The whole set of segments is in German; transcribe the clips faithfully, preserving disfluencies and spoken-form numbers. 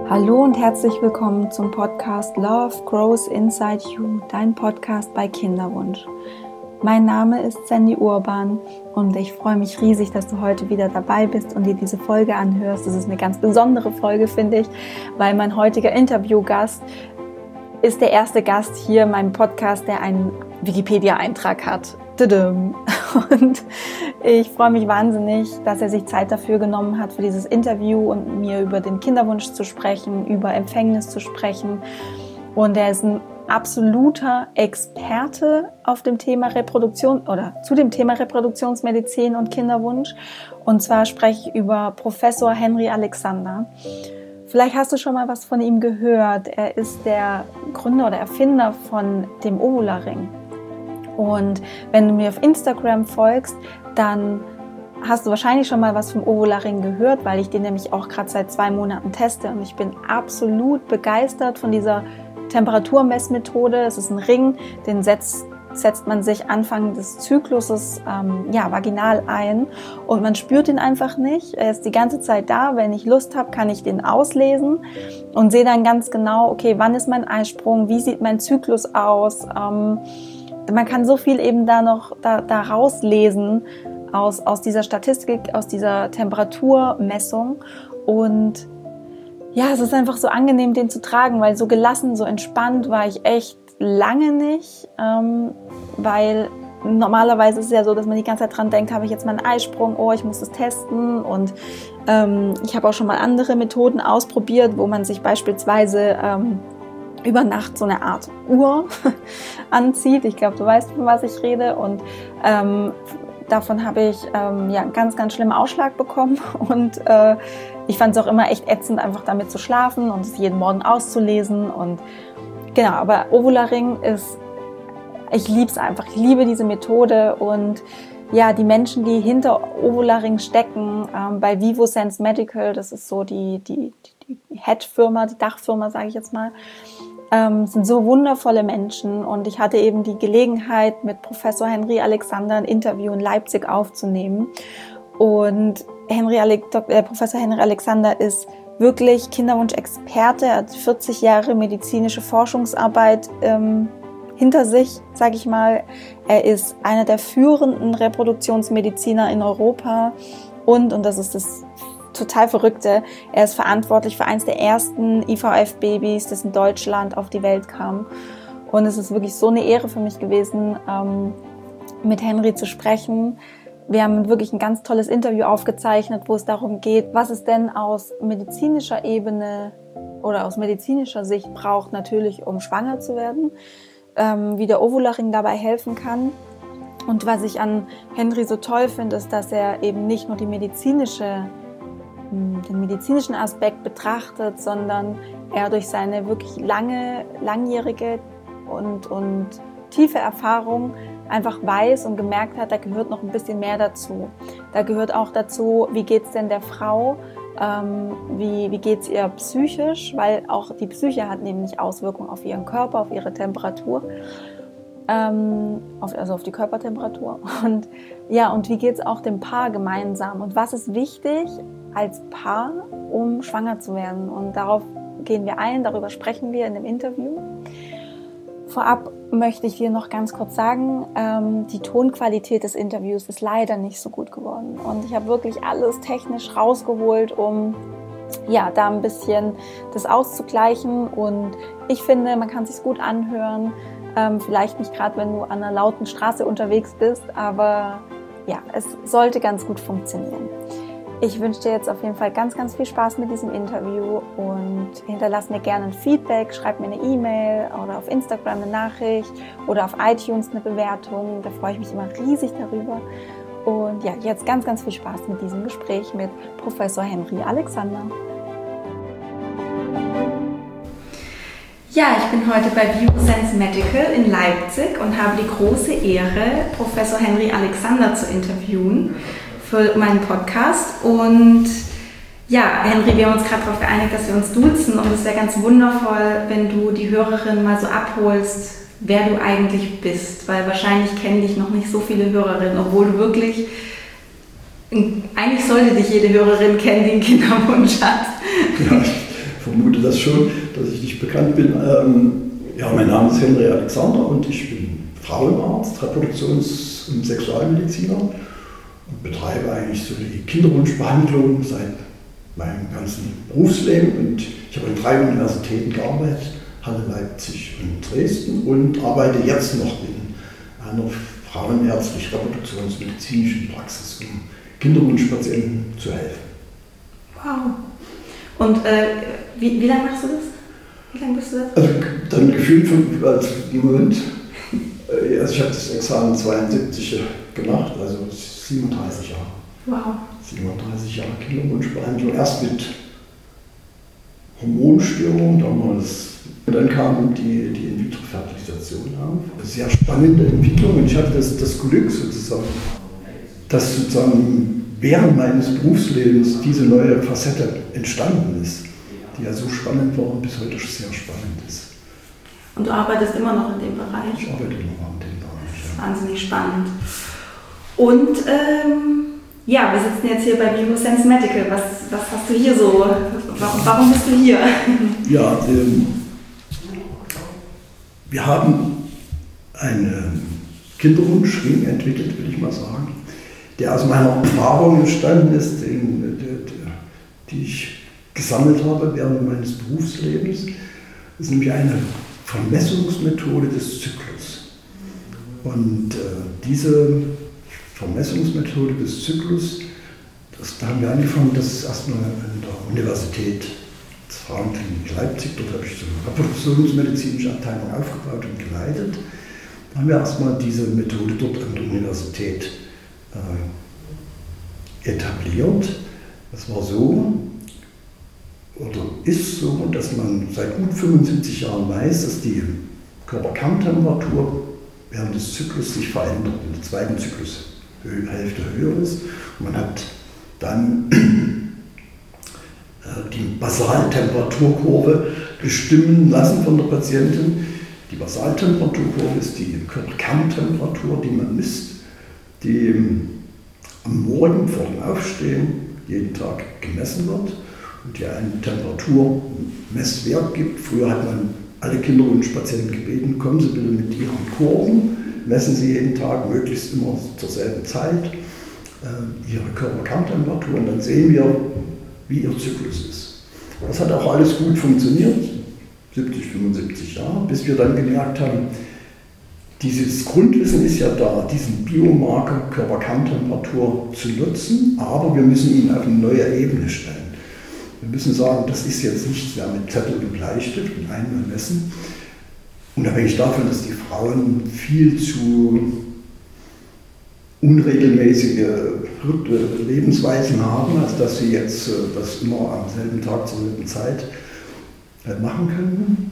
Hallo und herzlich willkommen zum Podcast Love Grows Inside You, dein Podcast bei Kinderwunsch. Mein Name ist Sandy Urban und ich freue mich riesig, dass du heute wieder dabei bist und dir diese Folge anhörst. Das ist eine ganz besondere Folge, finde ich, weil mein heutiger Interviewgast ist der erste Gast hier in meinem Podcast, der einen Wikipedia-Eintrag hat. Und ich freue mich wahnsinnig, dass er sich Zeit dafür genommen hat für dieses Interview und mir über den Kinderwunsch zu sprechen, über Empfängnis zu sprechen. Und er ist ein absoluter Experte auf dem Thema Reproduktion oder zu dem Thema Reproduktionsmedizin und Kinderwunsch. Und zwar spreche ich über Professor Henry Alexander. Vielleicht hast du schon mal was von ihm gehört. Er ist der Gründer oder Erfinder von dem Ovula-Ring. Und wenn du mir auf Instagram folgst, dann hast du wahrscheinlich schon mal was vom Ovula-Ring gehört, weil ich den nämlich auch gerade seit zwei Monaten teste. Und ich bin absolut begeistert von dieser Temperaturmessmethode. Es ist ein Ring, den setzt, setzt man sich Anfang des Zykluses ähm, ja, vaginal ein. Und man spürt ihn einfach nicht. Er ist die ganze Zeit da. Wenn ich Lust habe, kann ich den auslesen und sehe dann ganz genau, okay, wann ist mein Eisprung, wie sieht mein Zyklus aus, ähm, man kann so viel eben da noch da, da rauslesen aus, aus dieser Statistik, aus dieser Temperaturmessung. Und ja, es ist einfach so angenehm, den zu tragen, weil so gelassen, so entspannt war ich echt lange nicht. Ähm, weil normalerweise ist es ja so, dass man die ganze Zeit dran denkt, habe ich jetzt mal einen Eisprung, oh, ich muss das testen. Und ähm, ich habe auch schon mal andere Methoden ausprobiert, wo man sich beispielsweise Ähm, über Nacht so eine Art Uhr anzieht. Ich glaube, du weißt, von was ich rede. Und ähm, davon habe ich ähm, ja einen ganz, ganz schlimmen Ausschlag bekommen. Und äh, ich fand es auch immer echt ätzend, einfach damit zu schlafen und es jeden Morgen auszulesen. Und genau, aber Ovula-Ring ist, ich liebe es einfach. Ich liebe diese Methode. Und ja, die Menschen, die hinter Ovula-Ring stecken, ähm, bei VivoSense Medical, das ist so die, die, die Head-Firma, die Dachfirma, sage ich jetzt mal, ähm, sind so wundervolle Menschen. Und ich hatte eben die Gelegenheit, mit Professor Henry Alexander ein Interview in Leipzig aufzunehmen. Und Henry Ale- äh, Professor Henry Alexander ist wirklich Kinderwunsch-Experte. Er hat vierzig Jahre medizinische Forschungsarbeit ähm, hinter sich, sage ich mal. Er ist einer der führenden Reproduktionsmediziner in Europa und, und das ist das total Verrückte, er ist verantwortlich für eines der ersten I V F-Babys, das in Deutschland auf die Welt kam. Und es ist wirklich so eine Ehre für mich gewesen, ähm, mit Henry zu sprechen. Wir haben wirklich ein ganz tolles Interview aufgezeichnet, wo es darum geht, was es denn aus medizinischer Ebene oder aus medizinischer Sicht braucht, natürlich um schwanger zu werden, ähm, wie der Ovula-Ring dabei helfen kann. Und was ich an Henry so toll finde, ist, dass er eben nicht nur die medizinische den medizinischen Aspekt betrachtet, sondern er durch seine wirklich lange, langjährige und, und tiefe Erfahrung einfach weiß und gemerkt hat, da gehört noch ein bisschen mehr dazu. Da gehört auch dazu, wie geht's denn der Frau, ähm, wie, wie geht's ihr psychisch, weil auch die Psyche hat nämlich Auswirkungen auf ihren Körper, auf ihre Temperatur. Ähm, auf, also auf die Körpertemperatur. Und ja, und wie geht's auch dem Paar gemeinsam? Und was ist wichtig als Paar, um schwanger zu werden? Und darauf gehen wir ein, darüber sprechen wir in dem Interview. Vorab möchte ich dir noch ganz kurz sagen, ähm, die Tonqualität des Interviews ist leider nicht so gut geworden. Und ich habe wirklich alles technisch rausgeholt, um ja, da ein bisschen das auszugleichen. Und ich finde, man kann es sich gut anhören. Ähm, vielleicht nicht gerade, wenn du an einer lauten Straße unterwegs bist, aber ja, es sollte ganz gut funktionieren. Ich wünsche dir jetzt auf jeden Fall ganz, ganz viel Spaß mit diesem Interview und hinterlass mir gerne ein Feedback, schreib mir eine E-Mail oder auf Instagram eine Nachricht oder auf iTunes eine Bewertung. Da freue ich mich immer riesig darüber. Und ja, jetzt ganz, ganz viel Spaß mit diesem Gespräch mit Professor Henry Alexander. Ja, ich bin heute bei VivoSense Medical in Leipzig und habe die große Ehre, Professor Henry Alexander zu interviewen für meinen Podcast. Und ja, Henry, wir haben uns gerade darauf geeinigt, dass wir uns duzen und es wäre ganz wundervoll, wenn du die Hörerin mal so abholst, wer du eigentlich bist, weil wahrscheinlich kennen dich noch nicht so viele Hörerinnen, obwohl du wirklich, eigentlich sollte dich jede Hörerin kennen, die einen Kinderwunsch hat. Ja, vermute das schon, dass ich nicht bekannt bin. Ähm, ja, mein Name ist Henry Alexander und ich bin Frauenarzt, Reproduktions- und Sexualmediziner und betreibe eigentlich so die Kinderwunschbehandlung seit meinem ganzen Berufsleben. Und ich habe an drei Universitäten gearbeitet, Halle, Leipzig und Dresden, und arbeite jetzt noch in einer frauenärztlich-reproduktionsmedizinischen Praxis, um Kinderwunschpatienten zu helfen. Wow. Und äh, wie, wie lange machst du das? Wie lange bist du das? Also dann gefühlt von, also im Moment, äh, also ich habe das Examen zweiundsiebzig gemacht, also siebenunddreißig Jahre. Wow. siebenunddreißig Jahre Kinderwunschbehandlung, erst mit Hormonstörungen damals. Und dann kam die, die In-vitro-Fertilisation auf. Sehr spannende Entwicklung, und ich hatte das, das Glück sozusagen, dass sozusagen während meines Berufslebens diese neue Facette entstanden ist, die ja so spannend war und bis heute sehr spannend ist. Und du arbeitest immer noch in dem Bereich? Ich arbeite immer noch in dem Bereich, ja. Wahnsinnig spannend. Und ähm, ja, wir sitzen jetzt hier bei Biosense Medical. Was, was hast du hier so? Warum, warum bist du hier? Ja, ähm, wir haben einen Kinderwunschring entwickelt, will ich mal sagen, der aus meiner Erfahrung entstanden ist, den, der, der, die ich gesammelt habe während meines Berufslebens. Das ist nämlich eine Vermessungsmethode des Zyklus. Und äh, diese Vermessungsmethode des Zyklus, das, da haben wir angefangen, das ist erstmal an der Universität des Frauenklinik Leipzig, dort habe ich so eine reproduktionsmedizinische Abteilung aufgebaut und geleitet. Da haben wir erstmal diese Methode dort an der Universität äh, etabliert. Das war so, oder ist so, dass man seit gut fünfundsiebzig Jahren weiß, dass die Körperkerntemperatur während des Zyklus sich verändert, in der zweiten Zyklushälfte höher ist. Und man hat dann äh, die Basaltemperaturkurve bestimmen lassen von der Patientin. Die Basaltemperaturkurve ist die Körperkerntemperatur, die man misst, die am Morgen vor dem Aufstehen jeden Tag gemessen wird und die einen Temperaturmesswert gibt. Früher hat man alle Kinderwunschpatienten gebeten, kommen Sie bitte mit Ihren Kurven, messen Sie jeden Tag, möglichst immer zur selben Zeit, äh, Ihre Körperkerntemperatur, und dann sehen wir, wie Ihr Zyklus ist. Das hat auch alles gut funktioniert, siebzig, fünfundsiebzig Jahre, bis wir dann gemerkt haben, dieses Grundwissen ist ja da, diesen Biomarker Körperkerntemperatur zu nutzen, aber wir müssen ihn auf eine neue Ebene stellen. Wir müssen sagen, das ist jetzt nichts mehr mit Zettel und Bleistift und einmal messen. Unabhängig davon, dass die Frauen viel zu unregelmäßige Lebensweisen haben, als dass sie jetzt das immer am selben Tag zur selben Zeit machen können.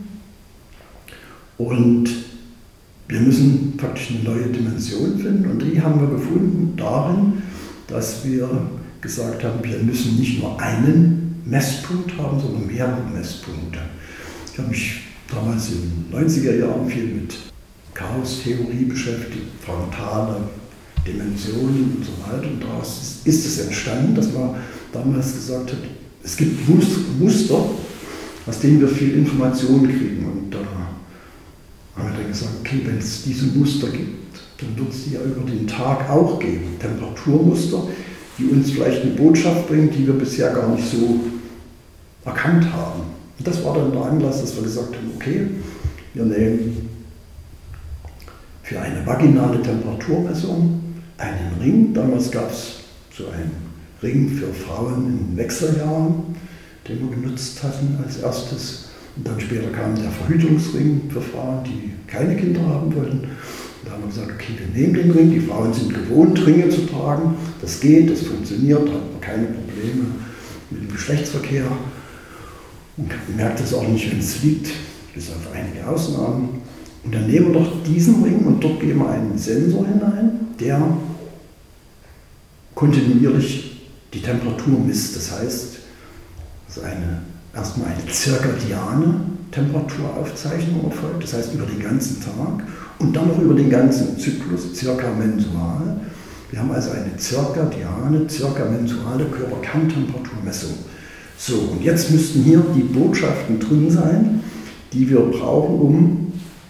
Und wir müssen praktisch eine neue Dimension finden, und die haben wir gefunden darin, dass wir gesagt haben, wir müssen nicht nur einen Messpunkt haben, sondern mehrere Messpunkte. Ich habe mich damals in den neunziger Jahren viel mit Chaostheorie beschäftigt, frontale Dimensionen und so weiter. Und daraus ist es entstanden, dass man damals gesagt hat, es gibt Muster, aus denen wir viel Informationen kriegen. Und da haben wir dann gesagt, okay, wenn es diese Muster gibt, dann wird es die ja über den Tag auch geben. Temperaturmuster, die uns vielleicht eine Botschaft bringen, die wir bisher gar nicht so erkannt haben. Und das war dann der Anlass, dass wir gesagt haben, okay, wir nehmen für eine vaginale Temperaturmessung einen Ring. Damals gab es so einen Ring für Frauen in Wechseljahren, den wir genutzt hatten als erstes. Und dann später kam der Verhütungsring für Frauen, die keine Kinder haben wollten. Und da haben wir gesagt, okay, wir nehmen den Ring, die Frauen sind gewohnt, Ringe zu tragen. Das geht, das funktioniert, hat man keine Probleme mit dem Geschlechtsverkehr. Und man merkt es auch nicht, wenn es liegt, bis auf einige Ausnahmen. Und dann nehmen wir doch diesen Ring und dort geben wir einen Sensor hinein, der kontinuierlich die Temperatur misst. Das heißt, es ist eine, erstmal eine zirkadiane Temperaturaufzeichnung erfolgt, das heißt über den ganzen Tag und dann noch über den ganzen Zyklus, zirkamensual. Wir haben also eine zirkadiane, zirkamensuale Körperkerntemperaturmessung So, und jetzt müssten hier die Botschaften drin sein, die wir brauchen, um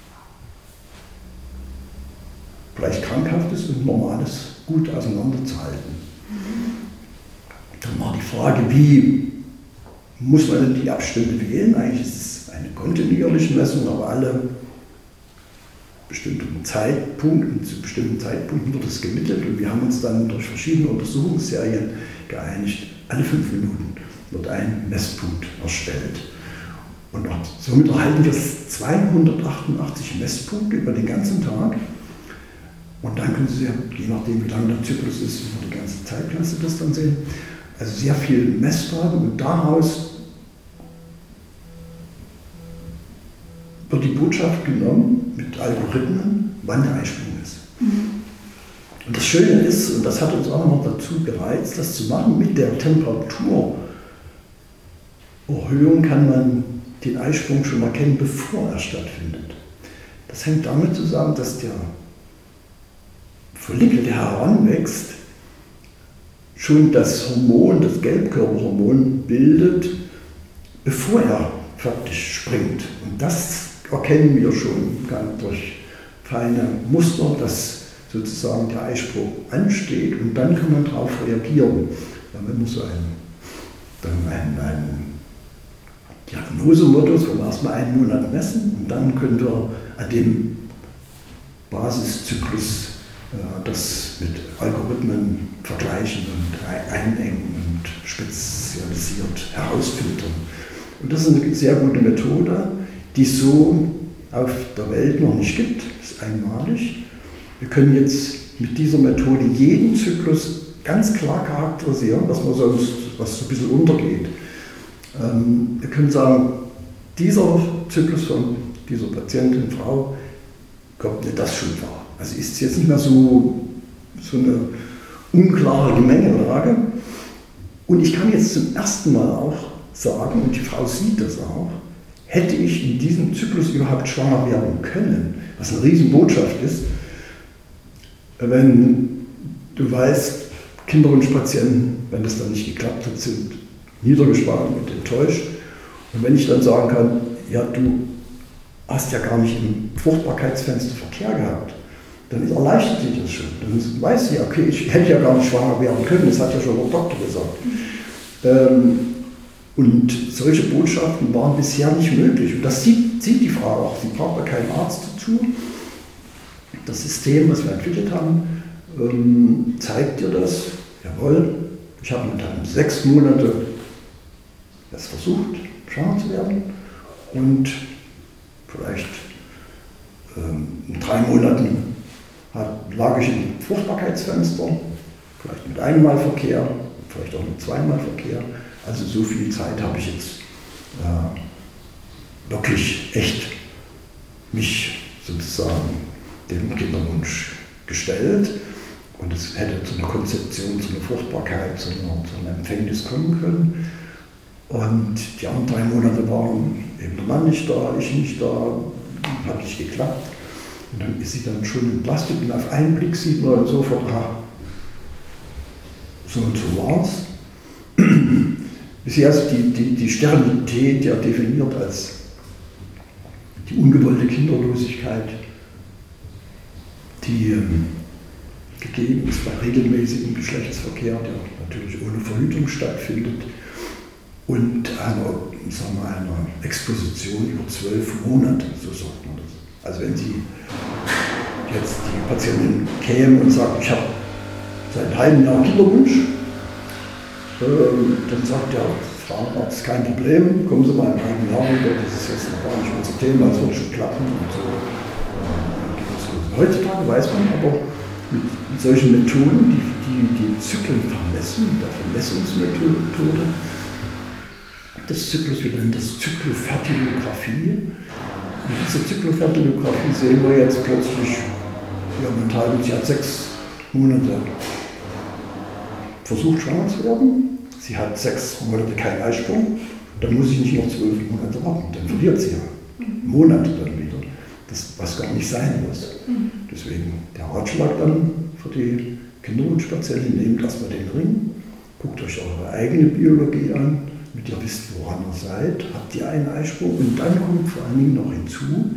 vielleicht Krankhaftes und Normales gut auseinanderzuhalten. Dann war die Frage, wie muss man denn die Abstände wählen? Eigentlich ist es eine kontinuierliche Messung, aber alle bestimmten Zeitpunkten, zu bestimmten Zeitpunkten wird es gemittelt und wir haben uns dann durch verschiedene Untersuchungsserien geeinigt, alle fünf Minuten wird ein Messpunkt erstellt. Und somit erhalten wir zweihundertachtundachtzig Messpunkte über den ganzen Tag. Und dann können Sie, je nachdem wie lang der Zyklus ist, über die ganze Zeitklasse das dann sehen. Also sehr viel Messdaten und daraus wird die Botschaft genommen mit Algorithmen, wann der Eisprung ist. Mhm. Und das Schöne ist, und das hat uns auch noch dazu gereizt, das zu machen, mit der Temperaturerhöhung kann man den Eisprung schon erkennen, bevor er stattfindet. Das hängt damit zusammen, dass der Follikel, der heranwächst, schon das Hormon, das Gelbkörperhormon bildet, bevor er faktisch springt. Und das erkennen wir schon durch feine Muster, dass sozusagen der Eisprung ansteht und dann kann man darauf reagieren. Dann haben wir so einen, dann einen, einen Diagnosemodus, wo wir erstmal einen Monat messen und dann können wir an dem Basiszyklus das mit Algorithmen vergleichen und einengen und spezialisiert herausfiltern. Und das ist eine sehr gute Methode, die es so auf der Welt noch nicht gibt. Das ist einmalig. Wir können jetzt mit dieser Methode jeden Zyklus ganz klar charakterisieren, was man sonst, was so ein bisschen untergeht. Ähm, wir können sagen, dieser Zyklus von dieser Patientin, Frau, kommt nicht das schon vor. Also ist es jetzt nicht mehr so, so eine unklare Gemengelage. Und ich kann jetzt zum ersten Mal auch sagen, und die Frau sieht das auch, hätte ich in diesem Zyklus überhaupt schwanger werden können, was eine Riesenbotschaft ist, wenn du weißt, Kinderwunschpatienten, wenn das dann nicht geklappt hat, sind niedergeschlagen und enttäuscht. Und wenn ich dann sagen kann, ja, du hast ja gar nicht im Fruchtbarkeitsfenster Verkehr gehabt, dann erleichtert sich das schon. Dann weiß sie, okay, ich hätte ja gar nicht schwanger werden können, das hat ja schon der Doktor gesagt. Ähm, und solche Botschaften waren bisher nicht möglich. Und das sieht, sieht die Frau auch. Sie braucht da keinen Arzt dazu. Das System, was wir entwickelt haben, ähm, zeigt dir das. Jawohl, ich habe dann sechs Monate das versucht, schwanger zu werden. Und vielleicht ähm, in drei Monaten hat, lag ich im Fruchtbarkeitsfenster, vielleicht mit einmal Verkehr, vielleicht auch mit zweimal Verkehr. Also so viel Zeit habe ich jetzt äh, wirklich echt mich sozusagen dem Kinderwunsch gestellt. Und es hätte zu einer Konzeption, zu einer Fruchtbarkeit, zu einer, zu einer Empfängnis kommen können. Und die anderen drei Monate waren eben der Mann nicht da, ich nicht da, hat nicht geklappt. Und dann ist sie dann schon entlastet und auf einen Blick sieht man sofort, ah, so und so war es. Bisher ist die, die, die Sterilität ja definiert als die ungewollte Kinderlosigkeit, die ähm, gegeben ist bei regelmäßigem Geschlechtsverkehr, der natürlich ohne Verhütung stattfindet, und einer, sagen wir, einer Exposition über zwölf Monate, so sagt man das. Also wenn Sie jetzt die Patientin käme und sagt, ich habe seit einem halben Jahr Kinderwunsch, ähm, dann sagt der Frauenarzt, kein Problem, kommen Sie mal in einem halben Jahr wieder, das ist jetzt noch gar nicht unser Thema, das wird schon klappen und so. Äh, Heutzutage weiß man aber mit, mit solchen Methoden, die, die die Zyklen vermessen, mit der Vermessungsmethode des Zyklus, wir nennen das Zyklofertilographie. Und diese Zyklofertilographie sehen wir jetzt plötzlich, ja, mental, sie hat sechs Monate versucht, schwanger zu werden. Sie hat sechs Monate keinen Eisprung, dann muss ich nicht noch zwölf Monate warten, dann verliert sie ja Monate dann wieder, das, was gar nicht sein muss. Deswegen der Ratschlag dann für die Kinderwunschpatienten, nehmt erstmal den Ring, guckt euch eure eigene Biologie an, damit ihr wisst, woran ihr seid, habt ihr einen Eisprung und dann kommt vor allen Dingen noch hinzu,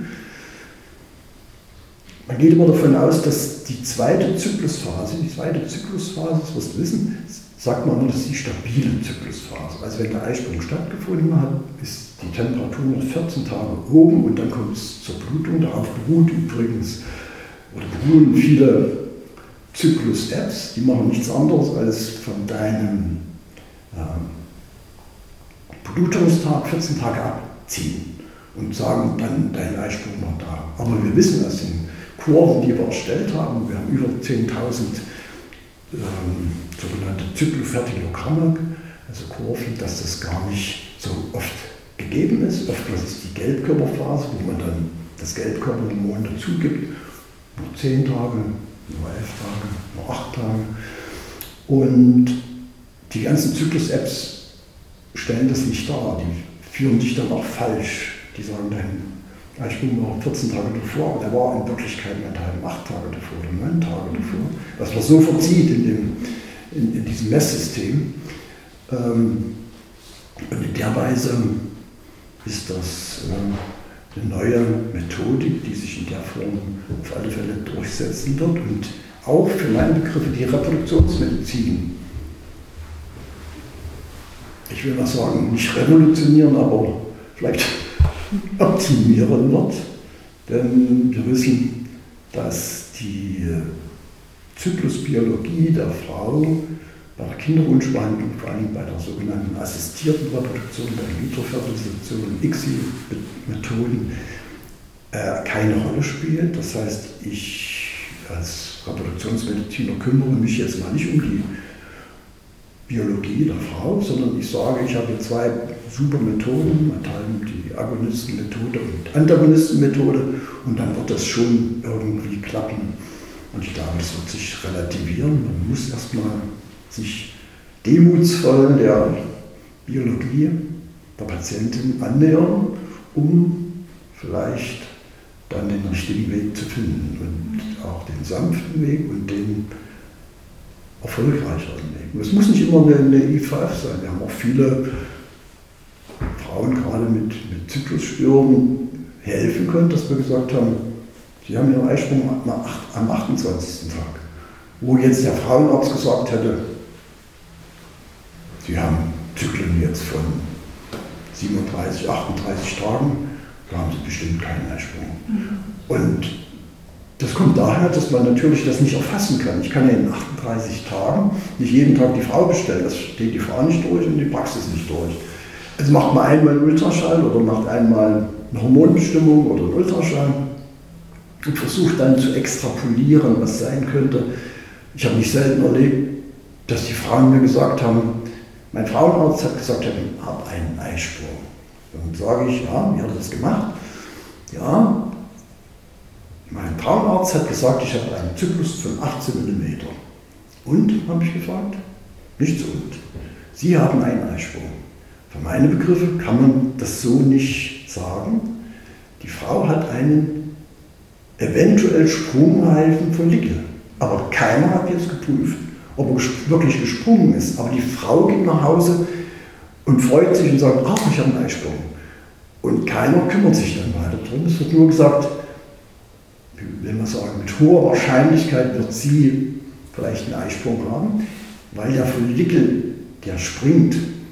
man geht immer davon aus, dass die zweite Zyklusphase, die zweite Zyklusphase, das wirst du wissen, sagt man immer, das ist die stabile Zyklusphase. Also wenn der Eisprung stattgefunden hat, ist die Temperatur noch vierzehn Tage oben und dann kommt es zur Blutung. Darauf beruht übrigens, oder beruhen viele Zyklus-Apps, die machen nichts anderes als von deinem ähm, Blutungstag vierzehn Tage abziehen und sagen dann, dein Eisprung war da. Aber wir wissen aus den Kurven, die wir erstellt haben, wir haben über zehntausend ähm, sogenannte Zyklofertilogramme, also Kurven, dass das gar nicht so oft gegeben ist. Oftmals ist die Gelbkörperphase, wo man dann das Gelbkörperhormon dazu gibt, nur zehn Tage, nur elf Tage, nur acht Tage. Und die ganzen Zyklus-Apps stellen das nicht dar, die führen dich dann auch falsch. Die sagen dann, Eisprung war vierzehn Tage davor, aber der war in Wirklichkeit meinethalben acht Tage davor oder neun Tage davor. Was man so verzieht in, dem, in, in diesem Messsystem. Ähm, und in der Weise ist das äh, eine neue Methodik, die sich in der Form auf alle Fälle durchsetzen wird und auch für meine Begriffe die Reproduktionsmedizin, ich will mal sagen, nicht revolutionieren, aber vielleicht optimieren wird, denn wir wissen, dass die Zyklusbiologie der Frau bei der Kinderwunschbehandlung, vor allem bei der sogenannten assistierten Reproduktion, bei der Vitrofertilisation, I C S I-Methoden, äh, keine Rolle spielt. Das heißt, ich als Reproduktionsmediziner kümmere mich jetzt mal nicht um die Biologie der Frau, sondern ich sage, ich habe zwei super Methoden, die Agonistenmethode und Antagonistenmethode, und dann wird das schon irgendwie klappen. Und ich glaube, das wird sich relativieren. Man muss erstmal sich demutsvoll der Biologie der Patientin annähern, um vielleicht dann den richtigen Weg zu finden und auch den sanften Weg und den erfolgreicheren Weg. Es muss nicht immer eine, eine I V F sein. Wir haben auch viele Frauen, gerade mit, mit Zyklusstörungen, helfen können, dass wir gesagt haben, sie haben ihren Eisprung am achtundzwanzigsten Tag. Wo jetzt der Frauenarzt gesagt hätte, sie haben Zyklen jetzt von siebenunddreißig, achtunddreißig Tagen, da haben sie bestimmt keinen Eisprung. Mhm. Und das kommt daher, dass man natürlich das nicht erfassen kann. Ich kann ja in achtunddreißig Tagen nicht jeden Tag die Frau bestellen. Das steht die Frau nicht durch und die Praxis nicht durch. Also macht man einmal einen Ultraschall oder macht einmal eine Hormonbestimmung oder einen Ultraschall und versucht dann zu extrapolieren, was sein könnte. Ich habe nicht selten erlebt, dass die Frauen mir gesagt haben, mein Frauenarzt hat gesagt, ich habe einen Eisprung. Dann sage ich, ja, wie hat er das gemacht? Ja, mein Frauenarzt hat gesagt, ich habe einen Zyklus von achtzehn Millimeter. Und, habe ich gefragt, nichts und. Sie haben einen Eisprung. Für meine Begriffe kann man das so nicht sagen. Die Frau hat einen eventuell sprungreifen Follikel. Aber keiner hat jetzt geprüft, ob er wirklich gesprungen ist. Aber die Frau geht nach Hause und freut sich und sagt, ach, ich habe einen Eisprung. Und keiner kümmert sich dann weiter drum. Es wird nur gesagt, will man sagen, mit hoher Wahrscheinlichkeit wird sie vielleicht einen Eisprung haben, weil der Follikel, der springt,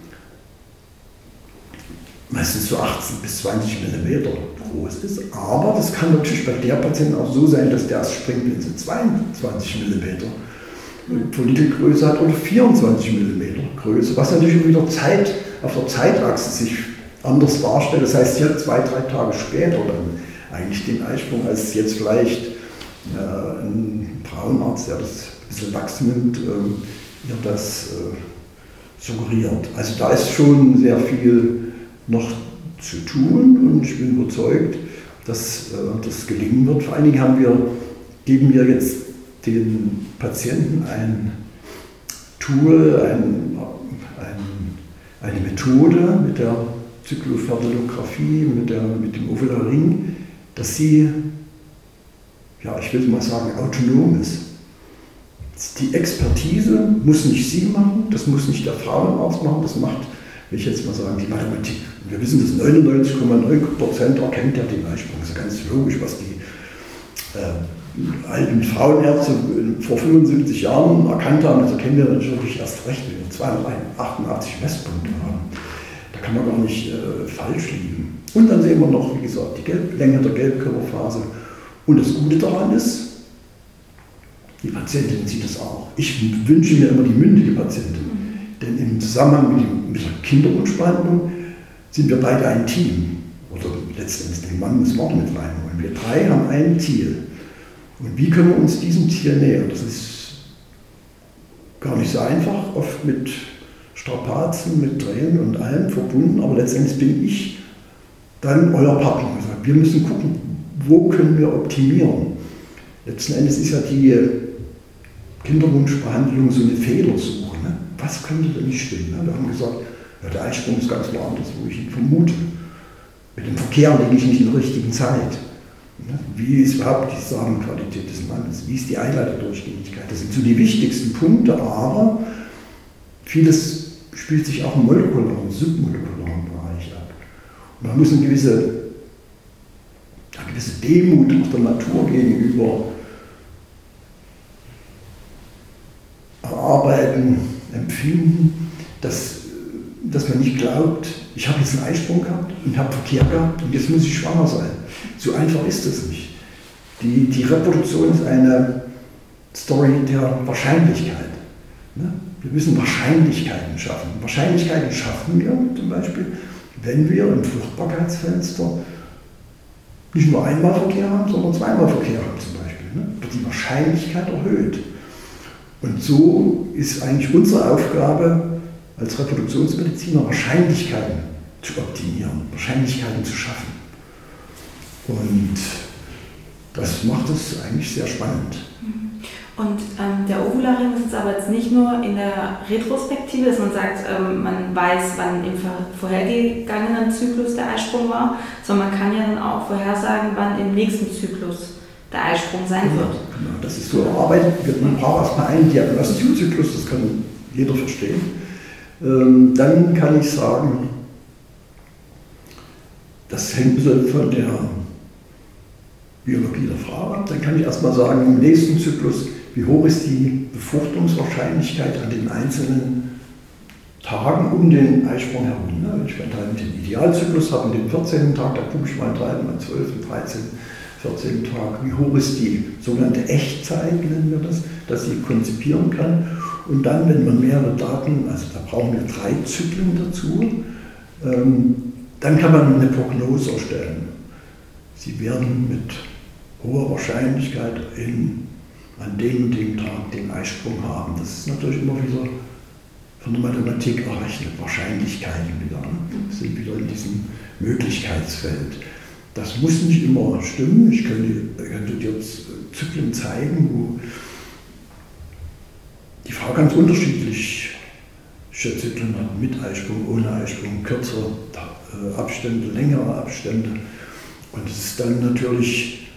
meistens so achtzehn bis zwanzig Millimeter groß ist. Aber das kann natürlich bei der Patientin auch so sein, dass der erst springt, wenn sie zweiundzwanzig Millimeter Follikelgröße hat oder vierundzwanzig Millimeter Größe, was natürlich wieder Zeit, auf der Zeitachse sich anders darstellt. Das heißt, sie hat zwei, drei Tage später dann eigentlich den Eisprung, als jetzt vielleicht äh, ein Frauenarzt, der das ein bisschen lax nimmt, äh, ihr das äh, suggeriert. Also da ist schon sehr viel noch zu tun und ich bin überzeugt, dass äh, das gelingen wird. Vor allen Dingen haben wir, geben wir jetzt den Patienten ein Tool, ein, ein, eine Methode mit der Zyklofertilographie, mit, der, mit dem Ovular Ring, dass sie, ja, ich will mal sagen, autonom ist. Die Expertise muss nicht sie machen, das muss nicht der Frauenarzt machen, das macht will ich jetzt mal sagen, die Mathematik. Wir wissen, dass neunundneunzig Komma neun Prozent erkennt ja den Eisprung. Das ist ganz logisch, was die äh, alten Frauenärzte vor fünfundsiebzig Jahren erkannt haben. Das erkennen wir natürlich erst recht, wenn wir zweihundertachtundachtzig Messpunkte haben. Da kann man gar nicht äh, falsch liegen. Und dann sehen wir noch, wie gesagt, die Gelb Länge der Gelbkörperphase. Und das Gute daran ist, die Patientin sieht das auch. Ich wünsche mir immer die mündige Patientin. Denn im Zusammenhang mit, dem, mit der Kinderwunschbehandlung sind wir beide ein Team. Oder letztendlich den Mann müssen wir auch mit reinholen. Wir drei haben ein Ziel. Und wie können wir uns diesem Ziel nähern? Das ist gar nicht so einfach, oft mit Strapazen, mit Tränen und allem verbunden. Aber letztendlich bin ich dann euer Partner. Wir müssen gucken, wo können wir optimieren. Letzten Endes ist ja die Kinderwunschbehandlung so eine Fehlersuche. Ne? Was könnte denn nicht stimmen? Ne? Wir haben gesagt, ja, der Eisprung ist ganz woanders, wo ich ihn vermute. Mit dem Verkehr liege ich nicht in der richtigen Zeit. Ne? Wie ist überhaupt die Samenqualität des Mannes? Wie ist die Eileiterdurchgängigkeit? Das sind so die wichtigsten Punkte, aber vieles spielt sich auch im molekularen, submolekularen Bereich ab. Und man muss eine gewisse, eine gewisse Demut auch der Natur gegenüber erarbeiten, empfinden, dass, dass man nicht glaubt, ich habe jetzt einen Eisprung gehabt und habe Verkehr gehabt und jetzt muss ich schwanger sein. So einfach ist das nicht. Die, die Reproduktion ist eine Story der Wahrscheinlichkeit. Ne? Wir müssen Wahrscheinlichkeiten schaffen. Wahrscheinlichkeiten schaffen wir zum Beispiel, wenn wir im Fruchtbarkeitsfenster nicht nur einmal Verkehr haben, sondern zweimal Verkehr haben zum Beispiel. Ne? Wird die Wahrscheinlichkeit erhöht. Und so ist eigentlich unsere Aufgabe als Reproduktionsmediziner, Wahrscheinlichkeiten zu optimieren, Wahrscheinlichkeiten zu schaffen. Und das macht es eigentlich sehr spannend. Und ähm, der Ovularing ist jetzt aber jetzt nicht nur in der Retrospektive, dass man sagt, ähm, man weiß, wann im vorhergegangenen Zyklus der Eisprung war, sondern man kann ja dann auch vorhersagen, wann im nächsten Zyklus der Eisprung sein genau, wird. Genau, das ist so erarbeitet. Man braucht erstmal einen Diagnostikzyklus, das kann jeder verstehen. Ähm, dann kann ich sagen, das hängt so von der Biologie der Frau ab. Dann kann ich erstmal sagen, im nächsten Zyklus, wie hoch ist die Befruchtungswahrscheinlichkeit an den einzelnen Tagen um den Eisprung herum. Wenn ich dann den Idealzyklus habe, den vierzehnten Tag, da gucke ich mal rein, meinen zwölften, dreizehnten, vierzehnten Tag, wie hoch ist die sogenannte Echtzeit, nennen wir das, dass sie konzipieren kann. Und dann, wenn man mehrere Daten, also da brauchen wir drei Zyklen dazu, ähm, dann kann man eine Prognose erstellen. Sie werden mit hoher Wahrscheinlichkeit in, an dem und dem Tag den Eisprung haben. Das ist natürlich immer wieder von der Mathematik errechnet, Wahrscheinlichkeiten wieder. Wir sind wieder in diesem Möglichkeitsfeld. Das muss nicht immer stimmen. Ich könnte, könnte dir jetzt Zyklen zeigen, wo die Frau ganz unterschiedlich Zyklen hat, mit Eisprung, ohne Eisprung, kürzere Abstände, längere Abstände. Und es ist dann natürlich,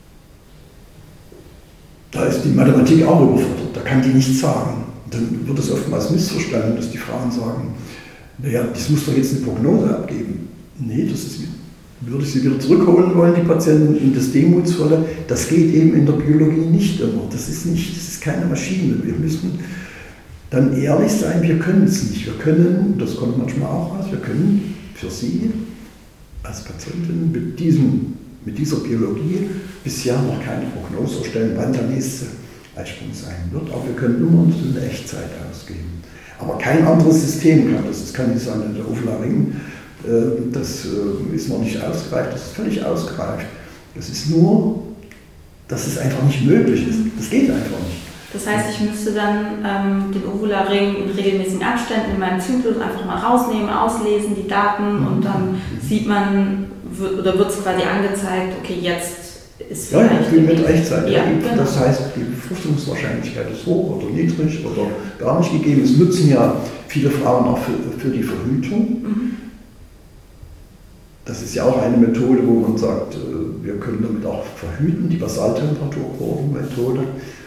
da ist die Mathematik auch überfordert, da kann die nichts sagen. Dann wird es oftmals missverstanden, dass die Frauen sagen, naja, das muss doch jetzt eine Prognose abgeben. Nee, das ist, würde ich sie wieder zurückholen wollen, die Patienten, in das Demutsvolle. Das geht eben in der Biologie nicht immer. Das ist nicht, das ist keine Maschine. Wir müssen dann ehrlich sein, wir können es nicht. Wir können, das kommt manchmal auch raus, wir können für Sie als Patientin mit, diesem, mit dieser Biologie bisher noch keine Prognose erstellen, wann der nächste Eisprung sein wird. Aber wir können immer uns eine Echtzeit ausgeben. Aber kein anderes System kann das. Das kann nicht sein, der Ovularing, das ist noch nicht ausgereift, das ist völlig ausgereift. Das ist nur, dass es einfach nicht möglich ist. Das geht einfach nicht. Das heißt, ich müsste dann ähm, den Ovularing in regelmäßigen Abständen in meinem Zyklus einfach mal rausnehmen, auslesen, die Daten, mhm. und dann sieht man, wird, oder wird es quasi angezeigt, okay, jetzt ist vielleicht... Ja, mit Echtzeit. Ja, genau. Das heißt, die Befruchtungswahrscheinlichkeit ist hoch oder niedrig oder gar nicht gegeben. Es nutzen ja viele Frauen auch für, für die Verhütung. Mhm. Das ist ja auch eine Methode, wo man sagt, wir können damit auch verhüten, die Basaltemperaturkurvenmethode.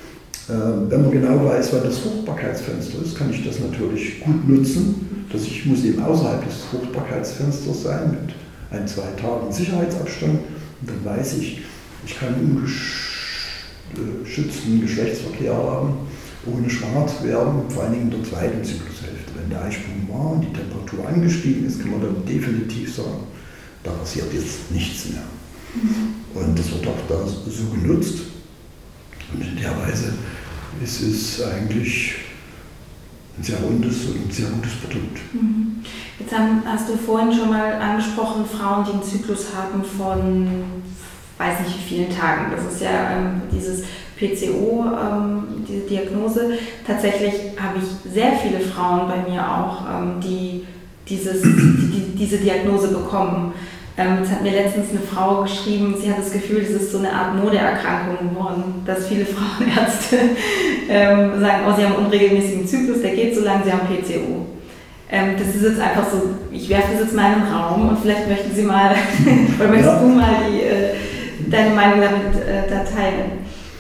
Wenn man genau weiß, wann das Fruchtbarkeitsfenster ist, kann ich das natürlich gut nutzen. Dass ich muss eben außerhalb des Fruchtbarkeitsfensters sein, mit ein, zwei Tagen Sicherheitsabstand. Und dann weiß ich, ich kann ungeschützten Geschlechtsverkehr haben, ohne schwanger zu werden, vor allen Dingen in der zweiten Zyklushälfte. Wenn der Eisprung war und die Temperatur angestiegen ist, kann man dann definitiv sagen, da passiert jetzt nichts mehr. Und das wird auch da so genutzt. Und in der Weise ist es eigentlich ein sehr rundes und ein sehr gutes Produkt. Jetzt hast du vorhin schon mal angesprochen, Frauen, die einen Zyklus haben von, weiß nicht wie vielen Tagen. Das ist ja ähm, dieses P C O, ähm, diese Diagnose. Tatsächlich habe ich sehr viele Frauen bei mir auch, ähm, die, dieses, die diese Diagnose bekommen. Jetzt hat mir letztens eine Frau geschrieben, sie hat das Gefühl, es ist so eine Art Modeerkrankung geworden, dass viele Frauenärzte ähm, sagen, oh, sie haben einen unregelmäßigen Zyklus, der geht so lang, sie haben P C O. Ähm, das ist jetzt einfach so, ich werfe das jetzt mal in den Raum und vielleicht möchten Sie mal, oder möchtest ja. du mal die, äh, deine Meinung damit äh, da teilen?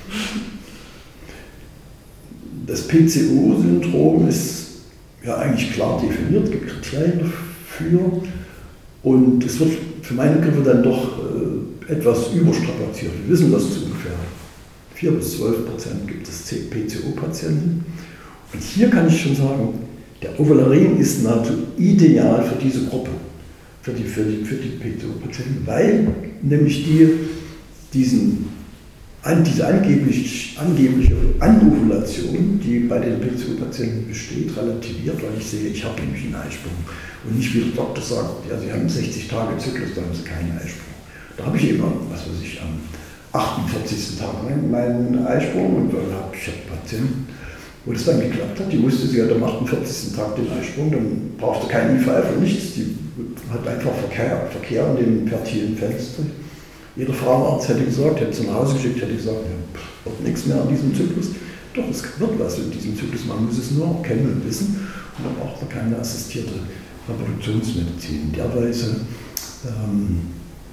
Das P C O-Syndrom ist ja eigentlich klar definiert, es gibt Kriterien dafür. Und es wird für meine Begriffe dann doch äh, etwas überstrapaziert. Wir wissen, dass es ungefähr vier bis zwölf Prozent gibt es P C O-Patienten. Und hier kann ich schon sagen, der Ovularin ist nahezu ideal für diese Gruppe, für die, für die, für die P C O-Patienten, weil nämlich die diesen, an, diese angeblich, angebliche Anovulation, die bei den P C O-Patienten besteht, relativiert, weil ich sehe, ich habe nämlich einen Eisprung. Und nicht wie der Doktor sagt, ja, Sie haben sechzig Tage Zyklus, da haben Sie keinen Eisprung. Da habe ich eben, was weiß ich, am achtundvierzigsten Tag meinen Eisprung und dann habe ich einen Patienten, wo das dann geklappt hat, die wusste, sie hat am achtundvierzigsten Tag den Eisprung, dann brauchte kein I V F und nichts, die hat einfach Verkehr, Verkehr in dem fertilen Fenster. Jeder Frauenarzt hätte gesagt, hätte sie nach Hause geschickt, hätte gesagt, ja, wird nichts mehr an diesem Zyklus. Doch, es wird was in diesem Zyklus, man muss es nur auch kennen und wissen und dann braucht man keine assistierte Reproduktionsmedizin. In der Weise ähm,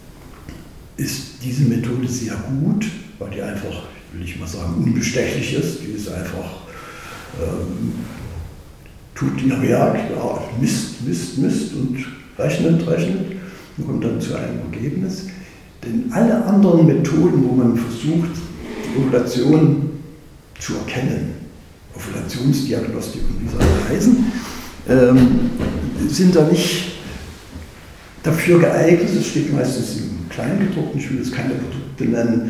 ist diese Methode sehr gut, weil die einfach, will ich mal sagen, unbestechlich ist. Die ist einfach, ähm, tut ihr Werk, ja, misst, misst, misst und rechnet, rechnet und kommt dann zu einem Ergebnis. Denn alle anderen Methoden, wo man versucht, die Ovulation zu erkennen, Ovulationsdiagnostik und wie sie alle heißen, ähm, sind da nicht dafür geeignet. Es steht meistens im Kleingedruckten, ich will jetzt keine Produkte nennen.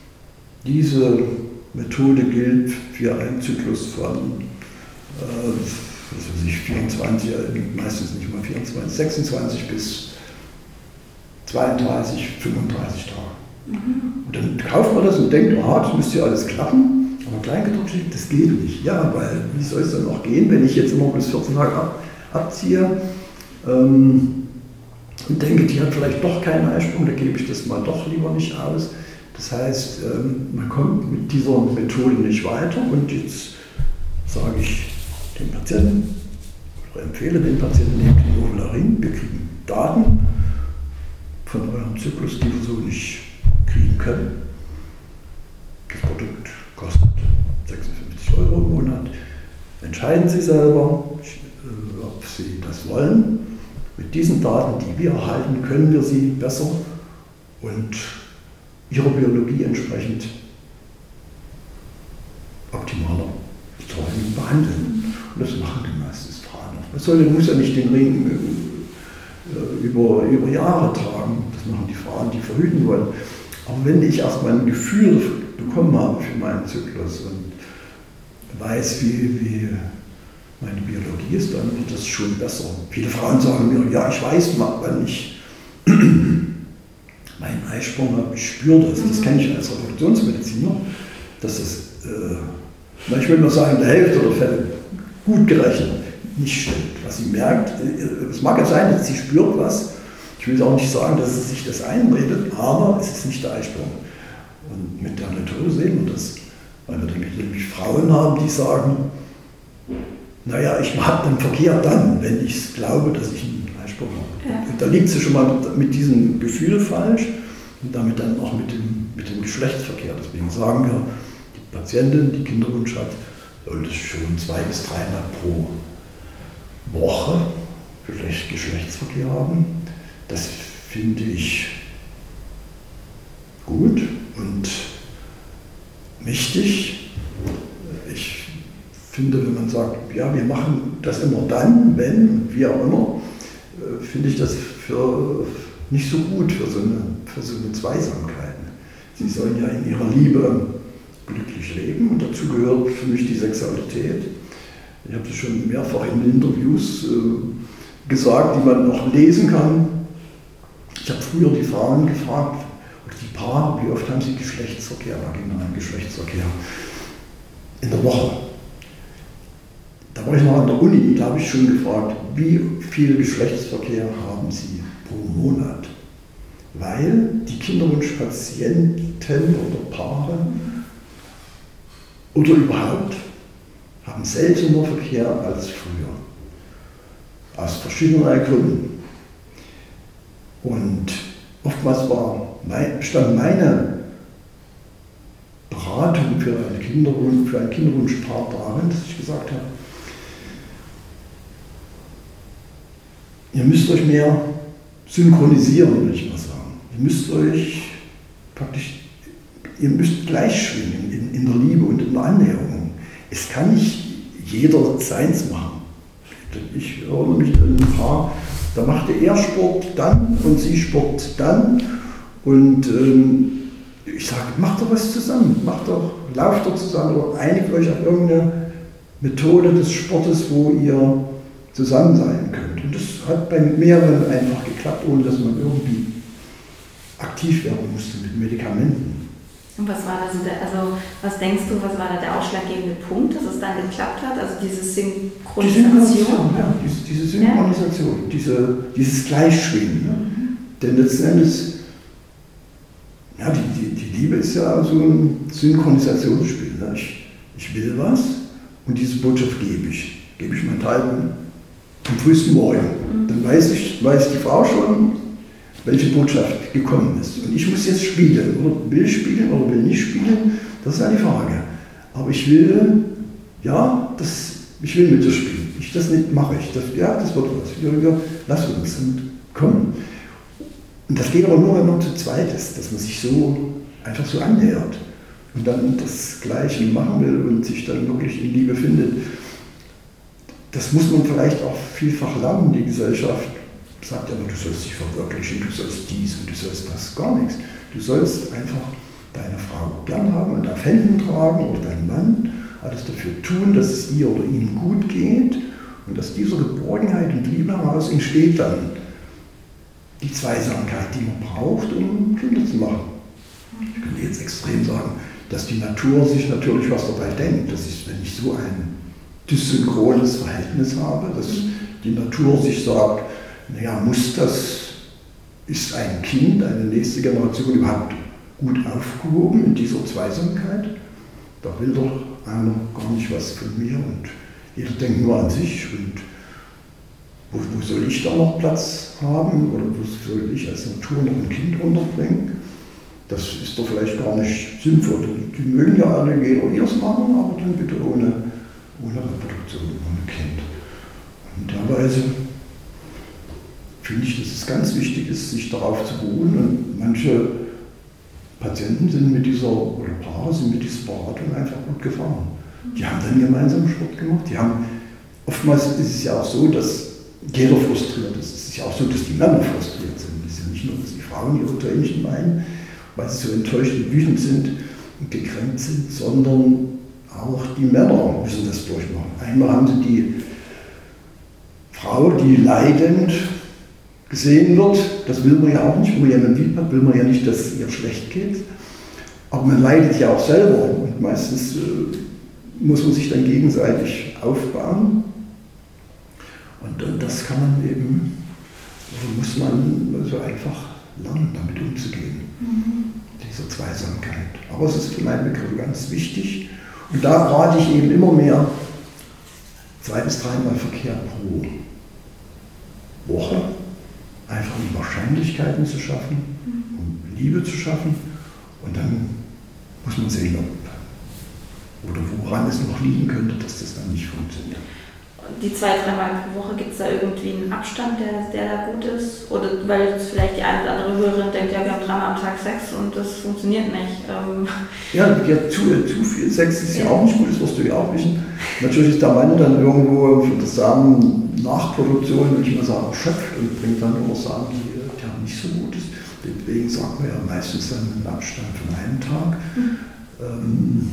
Diese Methode gilt für einen Zyklus von äh, was weiß ich, vierundzwanzig, meistens nicht mal vierundzwanzig, sechsundzwanzig bis zweiunddreißig, fünfunddreißig Tage. Mhm. Und dann kauft man das und denkt, aha, das müsste ja alles klappen. Aber Kleingedruckt steht, das geht nicht. Ja, weil wie soll es dann noch gehen, wenn ich jetzt immer bis vierzehn Tage ab, abziehe ähm, und denke, die hat vielleicht doch keinen Eisprung, da gebe ich das mal doch lieber nicht aus. Das heißt, ähm, man kommt mit dieser Methode nicht weiter und jetzt sage ich dem Patienten oder empfehle den Patienten, nehmt den Ovularin, wir kriegen Daten von eurem Zyklus, die wir so nicht kriegen können. Das Produkt kostet sechsundfünfzig Euro im Monat. Entscheiden Sie selber, ob Sie das wollen. Mit diesen Daten, die wir erhalten, können wir Sie besser und Ihrer Biologie entsprechend optimaler betreuen, behandeln. Und das machen die meisten Frauen. Man soll, muss ja nicht den Ring äh, über, über Jahre tragen. Das machen die Frauen, die verhüten wollen. Aber wenn ich erstmal ein Gefühl bekommen habe für meinen Zyklus und weiß, wie, wie meine Biologie ist, dann wird das schon besser. Viele Frauen sagen mir, ja, ich weiß mal, wann ich meinen Eisprung habe, ich spüre das. Das kenne ich als Reproduktionsmediziner, dass das, äh, ich will nur sagen, in der Hälfte der Fälle gut gerechnet nicht stimmt. Was sie merkt, es mag ja sein, dass sie spürt was. Ich will auch nicht sagen, dass sie sich das einredet, aber es ist nicht der Eisprung. Und mit der Methode sehen wir das, weil wir nämlich Frauen haben, die sagen, naja, ich habe den Verkehr dann, wenn ich glaube, dass ich einen Eisprung habe. Ja. Da liegt sie schon mal mit, mit diesem Gefühl falsch und damit dann auch mit dem, mit dem Geschlechtsverkehr. Deswegen sagen wir, die Patientin, die Kinderwunsch hat, sollte schon zwei bis dreimal pro Woche vielleicht Geschlechtsverkehr haben. Das finde ich gut und wichtig. Ich finde, wenn man sagt, ja, wir machen das immer dann, wenn, wie auch immer, finde ich das für nicht so gut für so eine, für so eine Zweisamkeit. Sie sollen ja in ihrer Liebe glücklich leben und dazu gehört für mich die Sexualität. Ich habe das schon mehrfach in Interviews äh, gesagt, die man noch lesen kann. Ich habe früher die Frauen gefragt, oder die Paare, wie oft haben sie Geschlechtsverkehr, vaginalen Geschlechtsverkehr in der Woche. Da war ich noch an der Uni, da habe ich schon gefragt, wie viel Geschlechtsverkehr haben sie pro Monat? Weil die Kinderwunschpatienten oder Paare oder überhaupt haben seltener Verkehr als früher. Aus verschiedenen Gründen. Und oftmals war, stand meine Beratung für, eine Kinderwunsch, für ein Kinderwunschpaar darin, dass ich gesagt habe, ihr müsst euch mehr synchronisieren, würde ich mal sagen. Ihr müsst euch praktisch, ihr müsst gleich schwingen in, in der Liebe und in der Annäherung. Es kann nicht jeder seins machen. Ich erinnere mich an ein Paar, da machte er Sport dann und sie Sport dann. Und ähm, ich sage, macht doch was zusammen, macht doch, lauft doch zusammen oder einigt euch auf irgendeine Methode des Sportes, wo ihr zusammen sein könnt. Und das hat bei mehreren einfach geklappt, ohne dass man irgendwie aktiv werden musste mit Medikamenten. Und was war das, also was denkst du, was war da der ausschlaggebende Punkt, dass es dann geklappt hat? Also diese Synchronisation? Die Synchronisation, ja, diese, diese Synchronisation, ja. diese, dieses Gleichschwingen. Ne? Mhm. Denn letzten Endes, ja, die, die, die Liebe ist ja so ein Synchronisationsspiel. Ne? Ich, ich will was und diese Botschaft gebe ich. Gebe ich meinen Teil am frühesten Morgen. Mhm. Dann weiß, ich, weiß die Frau schon, welche Botschaft gekommen ist. Und ich muss jetzt spielen, oder will spielen oder will nicht spielen, das ist eine Frage. Aber ich will, ja, das, ich will mit dir spielen. Ich das nicht mache ich. Das, ja, das wird was. Ja, lass uns und komm. Und das geht aber nur, wenn man zu zweit ist, dass man sich so einfach so annähert und dann das Gleiche machen will und sich dann wirklich in Liebe findet. Das muss man vielleicht auch vielfach lernen. Die Gesellschaft sagt aber, du sollst dich verwirklichen, du sollst dies und du sollst das, gar nichts. Du sollst einfach deine Frau gern haben und auf Händen tragen oder deinen Mann, alles dafür tun, dass es ihr oder ihm gut geht und aus dieser Geborgenheit und Liebe heraus entsteht dann die Zweisamkeit, die man braucht, um Kinder zu machen. Ich könnte jetzt extrem sagen, dass die Natur sich natürlich was dabei denkt. Das ist, wenn ich so ein dysynchrones Verhältnis habe, dass die Natur sich sagt, naja, muss das, ist ein Kind, eine nächste Generation überhaupt gut aufgehoben in dieser Zweisamkeit? Da will doch einer gar nicht was von mir und jeder denkt nur an sich und wo, wo soll ich da noch Platz haben oder wo soll ich als Natur noch ein Kind unterbringen? Das ist doch vielleicht gar nicht sinnvoll. Die mögen ja alle jeder ihres machen, aber dann bitte ohne, ohne Reproduktion, ohne Kind. Und in der Weise finde ich, dass es ganz wichtig ist, sich darauf zu beruhen. Und manche Patienten sind mit dieser, oder Paare sind mit dieser Beratung einfach gut gefahren. Die haben dann gemeinsam Sport gemacht. Die haben, oftmals ist es ja auch so, dass jeder frustriert ist. Es ist ja auch so, dass die Männer frustriert sind. Es ist ja nicht nur, dass die Frauen ihre Tränchen weinen, weil sie so enttäuscht und wütend sind und gekränkt sind, sondern auch die Männer müssen das durchmachen. Einmal haben sie die Frau, die leidend gesehen wird, das will man ja auch nicht, wo man jemanden lieb hat, will man ja nicht, dass es ihr schlecht geht. Aber man leidet ja auch selber und meistens äh, muss man sich dann gegenseitig aufbauen. Und, und das kann man eben, also muss man also einfach lernen, damit umzugehen, mhm. dieser Zweisamkeit. Aber es ist für meinen Begriff ganz wichtig. Und da rate ich eben immer mehr, zwei bis dreimal Verkehr pro Woche, einfach um Wahrscheinlichkeiten zu schaffen, um Liebe zu schaffen. Und dann muss man sehen, ob oder woran es noch liegen könnte, dass das dann nicht funktioniert. Die zwei, dreimal pro Woche, gibt es da irgendwie einen Abstand, der, der da gut ist? Oder weil jetzt vielleicht die eine oder andere Hörerin denkt, ja, wir haben dreimal am Tag Sex und das funktioniert nicht. Ähm ja, ja zu, zu viel Sex ist ja, ja auch nicht gut, das wirst du ja auch wissen. Natürlich ist der Mann dann irgendwo für das Samen-Nachproduktion, würde ich mal sagen, erschöpft und bringt dann immer Samen, die ja nicht so gut ist. Deswegen sagt man ja meistens dann einen Abstand von einem Tag. Mhm. Ähm,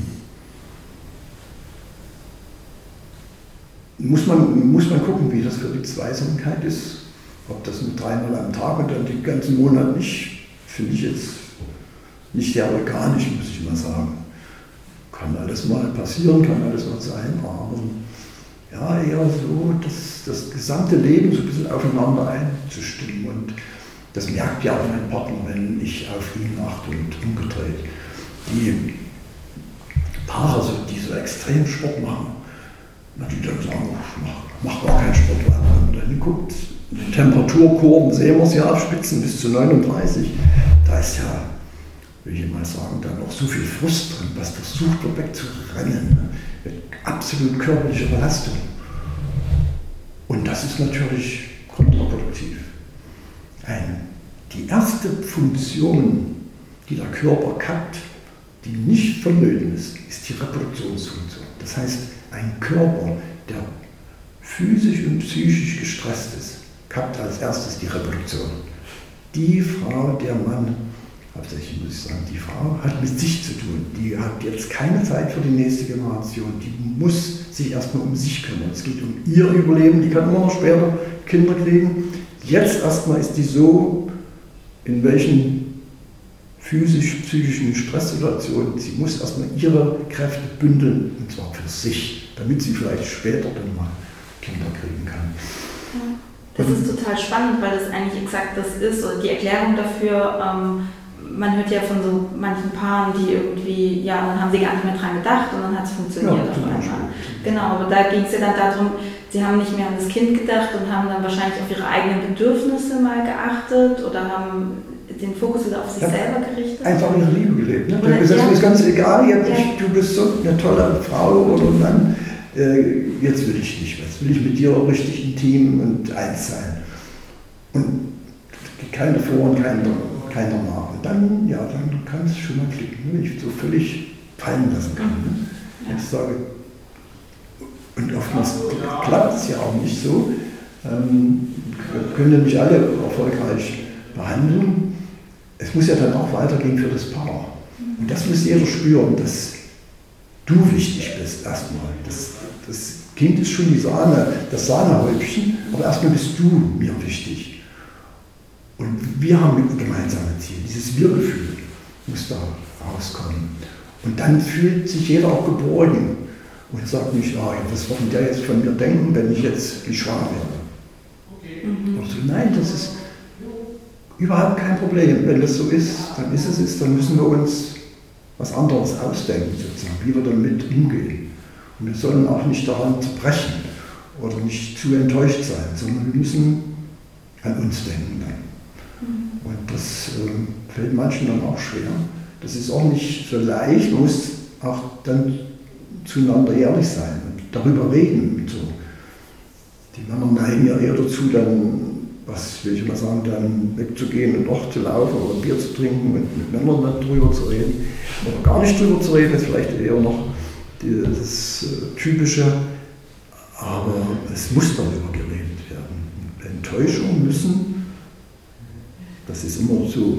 Muss man, muss man gucken, wie das für die Zweisamkeit ist. Ob das nur dreimal am Tag und dann den ganzen Monat nicht, finde ich jetzt nicht sehr organisch, muss ich mal sagen. Kann alles mal passieren, kann alles mal sein, aber ja, eher so das, das gesamte Leben so ein bisschen aufeinander einzustimmen. Und das merkt ja auch mein Partner, wenn ich auf ihn achte und umgedreht. Die Paare, so, die so extrem Sport machen, die dann sagen, mach, mach gar keinen Sport weiter. Wenn man dann guckt, die Temperaturkurven sehen wir sie ja abspitzen bis zu neununddreißig. Da ist ja, will ich mal sagen, da noch so viel Frust drin, was versucht wird wegzurennen. Absolut körperliche Belastung. Und das ist natürlich kontraproduktiv. Ein, die erste Funktion, die der Körper hat, die nicht vonnöten ist, ist die Reproduktionsfunktion. Das heißt, ein Körper, der physisch und psychisch gestresst ist, hat als erstes die Reproduktion. Die Frau, der Mann, hauptsächlich muss ich sagen, die Frau hat mit sich zu tun. Die hat jetzt keine Zeit für die nächste Generation. Die muss sich erstmal um sich kümmern. Es geht um ihr Überleben. Die kann immer noch später Kinder kriegen. Jetzt erstmal ist die so, in welchen physisch-psychischen Stresssituationen, sie muss erstmal ihre Kräfte bündeln, und zwar für sich, damit sie vielleicht später dann mal Kinder kriegen kann. Ja, das und ist total spannend, weil das eigentlich exakt das ist, oder die Erklärung dafür, ähm, man hört ja von so manchen Paaren, die irgendwie, ja, dann haben sie gar nicht mehr dran gedacht und dann hat es funktioniert ja, auf einmal. Genau, aber da ging es ja dann darum, sie haben nicht mehr an das Kind gedacht und haben dann wahrscheinlich auf ihre eigenen Bedürfnisse mal geachtet oder haben den Fokus wieder auf sich ja, selber gerichtet. Einfach ihre Liebe gelebt. Ne? Du hast gesagt, ja. Mir ist ganz egal, jetzt, ja. ich, du bist so eine tolle Frau oder Mann, äh, jetzt will ich nicht mehr. Jetzt will ich mit dir richtig intim und eins sein. Und keine Vor- und keiner, keiner nach. Und dann, ja, dann kann es schon mal klicken, wenn ich so völlig fallen lassen kann. Ne? Ja. Ich sage, und oftmals klappt es ja auch nicht so. Ähm, wir können nämlich alle erfolgreich behandeln. Es muss ja dann auch weitergehen für das Paar. Und das muss jeder spüren, dass du wichtig bist erstmal. Das, das Kind ist schon die Sahne, das Sahnehäubchen, aber erstmal bist du mir wichtig. Und wir haben ein gemeinsames Ziel. Dieses Wir-Gefühl muss da rauskommen. Und dann fühlt sich jeder auch geborgen und sagt nicht, ah, was wird denn der jetzt von mir denken, wenn ich jetzt nicht schwanger werde. Mhm. Also, nein, das ist überhaupt kein Problem. Wenn das so ist, dann ist es ist, dann müssen wir uns was anderes ausdenken, sozusagen, wie wir damit umgehen. Und wir sollen auch nicht daran zerbrechen oder nicht zu enttäuscht sein, sondern wir müssen an uns denken dann. Und das äh, fällt manchen dann auch schwer. Das ist auch nicht so leicht, man muss auch dann zueinander ehrlich sein und darüber reden und so. Die Männer neigen ja eher dazu, dann, was will ich mal sagen, dann wegzugehen und doch zu laufen oder Bier zu trinken und mit Männern darüber zu reden. Oder gar nicht drüber zu reden, ist vielleicht eher noch das äh, Typische, aber es muss darüber geredet werden. Enttäuschungen müssen, das ist immer so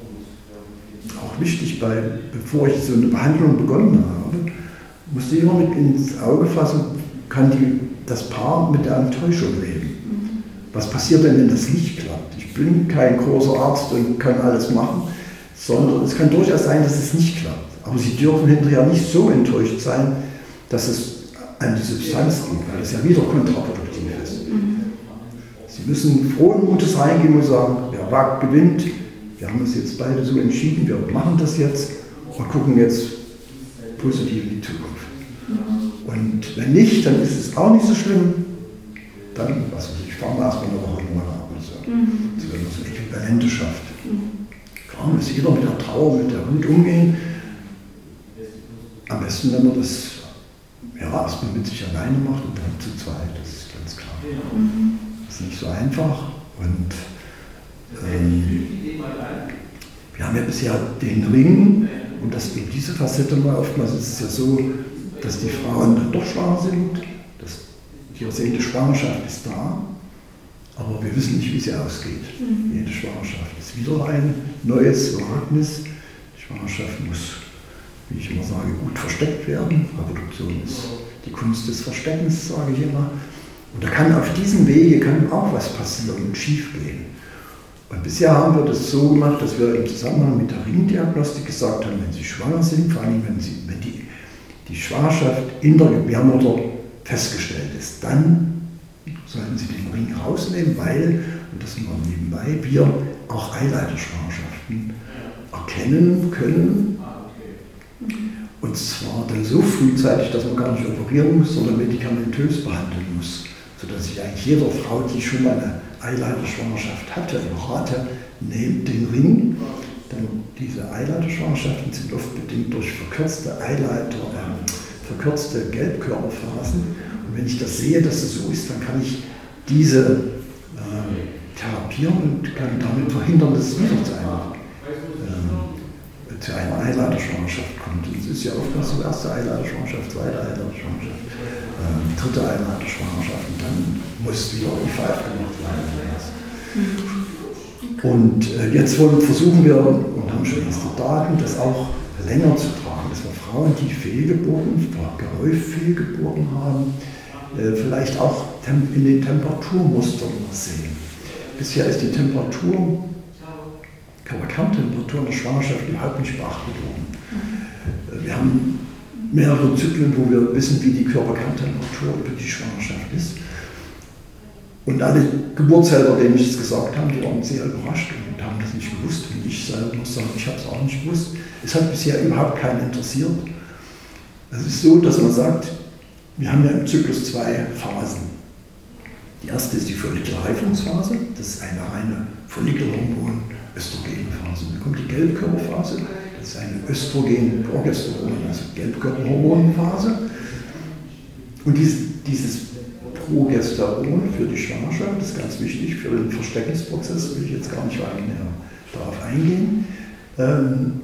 auch wichtig, bei, bevor ich so eine Behandlung begonnen habe, musste ich immer mit ins Auge fassen, kann die, das Paar mit der Enttäuschung leben. Was passiert denn, wenn das nicht klappt? Ich bin kein großer Arzt und kann alles machen, sondern es kann durchaus sein, dass es nicht klappt. Aber Sie dürfen hinterher nicht so enttäuscht sein, dass es an die Substanz geht, weil das ja wieder kontraproduktiv ist. Mhm. Sie müssen frohen Mutes reingehen und sagen, wer wagt, gewinnt. Wir haben uns jetzt beide so entschieden, wir machen das jetzt und gucken jetzt positiv in die Zukunft. Mhm. Und wenn nicht, dann ist es auch nicht so schlimm. Dann, was weiß ich, fahren wir erstmal eine Woche nochmal ab und so. Mhm. So, wenn man so Äquivalente schafft. Mhm. Klar muss jeder mit der Trauer, mit der Wut umgehen. Am besten besten, wenn man das ja, erstmal mit sich alleine macht und dann zu zweit, das ist ganz klar. Mhm. Das ist nicht so einfach. Und ähm, wir haben ja bisher den Ring und das eben diese Facette mal oftmals ist es ja so, dass die Frauen dann doch schwanger sind, dass die ersehnte Schwangerschaft ist da, aber wir wissen nicht, wie sie ausgeht. Mhm. Jede Schwangerschaft ist wieder ein neues Wagnis. Die Schwangerschaft muss, wie ich immer sage, gut versteckt werden. Reproduktion ist die Kunst des Versteckens, sage ich immer. Und da kann auf diesem Wege kann auch was passieren und schief gehen. Und bisher haben wir das so gemacht, dass wir im Zusammenhang mit der Ringdiagnostik gesagt haben, wenn Sie schwanger sind, vor allem wenn, Sie, wenn die, die Schwangerschaft in der Gebärmutter festgestellt ist, dann sollten Sie den Ring rausnehmen, weil, und das nur nebenbei, wir auch Eileiterschwangerschaften erkennen können. Und zwar dann so frühzeitig, dass man gar nicht operieren muss, sondern medikamentös behandeln muss. Sodass ich eigentlich jeder Frau, die schon mal eine Eileiterschwangerschaft hatte, rate, nehmt den Ring. Denn diese Eileiterschwangerschaften sind oft bedingt durch verkürzte Eileiter, äh, verkürzte Gelbkörperphasen. Und wenn ich das sehe, dass es so ist, dann kann ich diese äh, therapieren und kann damit verhindern, dass es wieder zu einer, äh, zu einer Eileiterschwangerschaft kommt. Und es ist ja oftmals so, erste Eileiterschwangerschaft, zweite Eileiterschwangerschaft, äh, dritte Eileiterschwangerschaft und dann muss wieder I V F gemacht werden. Und äh, jetzt wollen, versuchen wir und haben schon erste Daten, das auch länger zu tragen, dass wir Frauen, die Fehlgeburten, gehäuft Fehlgeburten haben, äh, vielleicht auch in den Temperaturmustern sehen. Bisher ist die Temperatur, Körperkerntemperatur in der Schwangerschaft überhaupt nicht beachtet worden. Wir haben mehrere Zyklen, wo wir wissen, wie die Körperkerntemperatur über die Schwangerschaft ist. Und alle Geburtshelfer, denen ich es gesagt habe, die waren sehr überrascht und haben das nicht gewusst. Und ich selber muss sagen, ich habe es auch nicht gewusst. Es hat bisher überhaupt keinen interessiert. Es ist so, dass man sagt, wir haben ja im Zyklus zwei Phasen. Die erste ist die Follikelreifungsphase, das ist eine reine Follikelhormon-Östrogenphase. Dann kommt die Gelbkörperphase, das ist eine Östrogen-Progesteron, also Gelbkörperhormonphase. Und dieses, dieses Progesteron für die Schwangerschaft, das ist ganz wichtig für den Versteckungsprozess, will ich jetzt gar nicht weiter näher darauf eingehen. Ähm,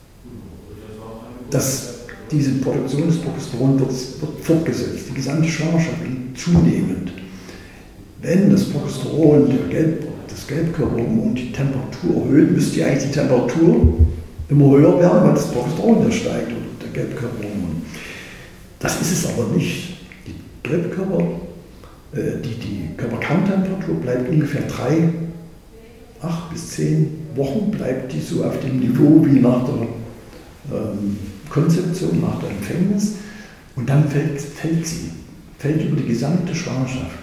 dass diese Produktion des Progesteron wird, wird fortgesetzt, die gesamte Schwangerschaft zunehmend. Wenn das Progesteron, der Gelb, das Gelbkörperhormon, die Temperatur erhöht, müsste ja eigentlich die Temperatur immer höher werden, weil das Progesteron ja steigt oder der Gelbkörperhormon. Das ist es aber nicht. Die Gelbkörper, äh, die, die Körperkerntemperatur bleibt ungefähr drei, acht bis zehn Wochen, bleibt die so auf dem Niveau wie nach der ähm, Konzeption, nach der Empfängnis, und dann fällt, fällt sie, fällt über die gesamte Schwangerschaft.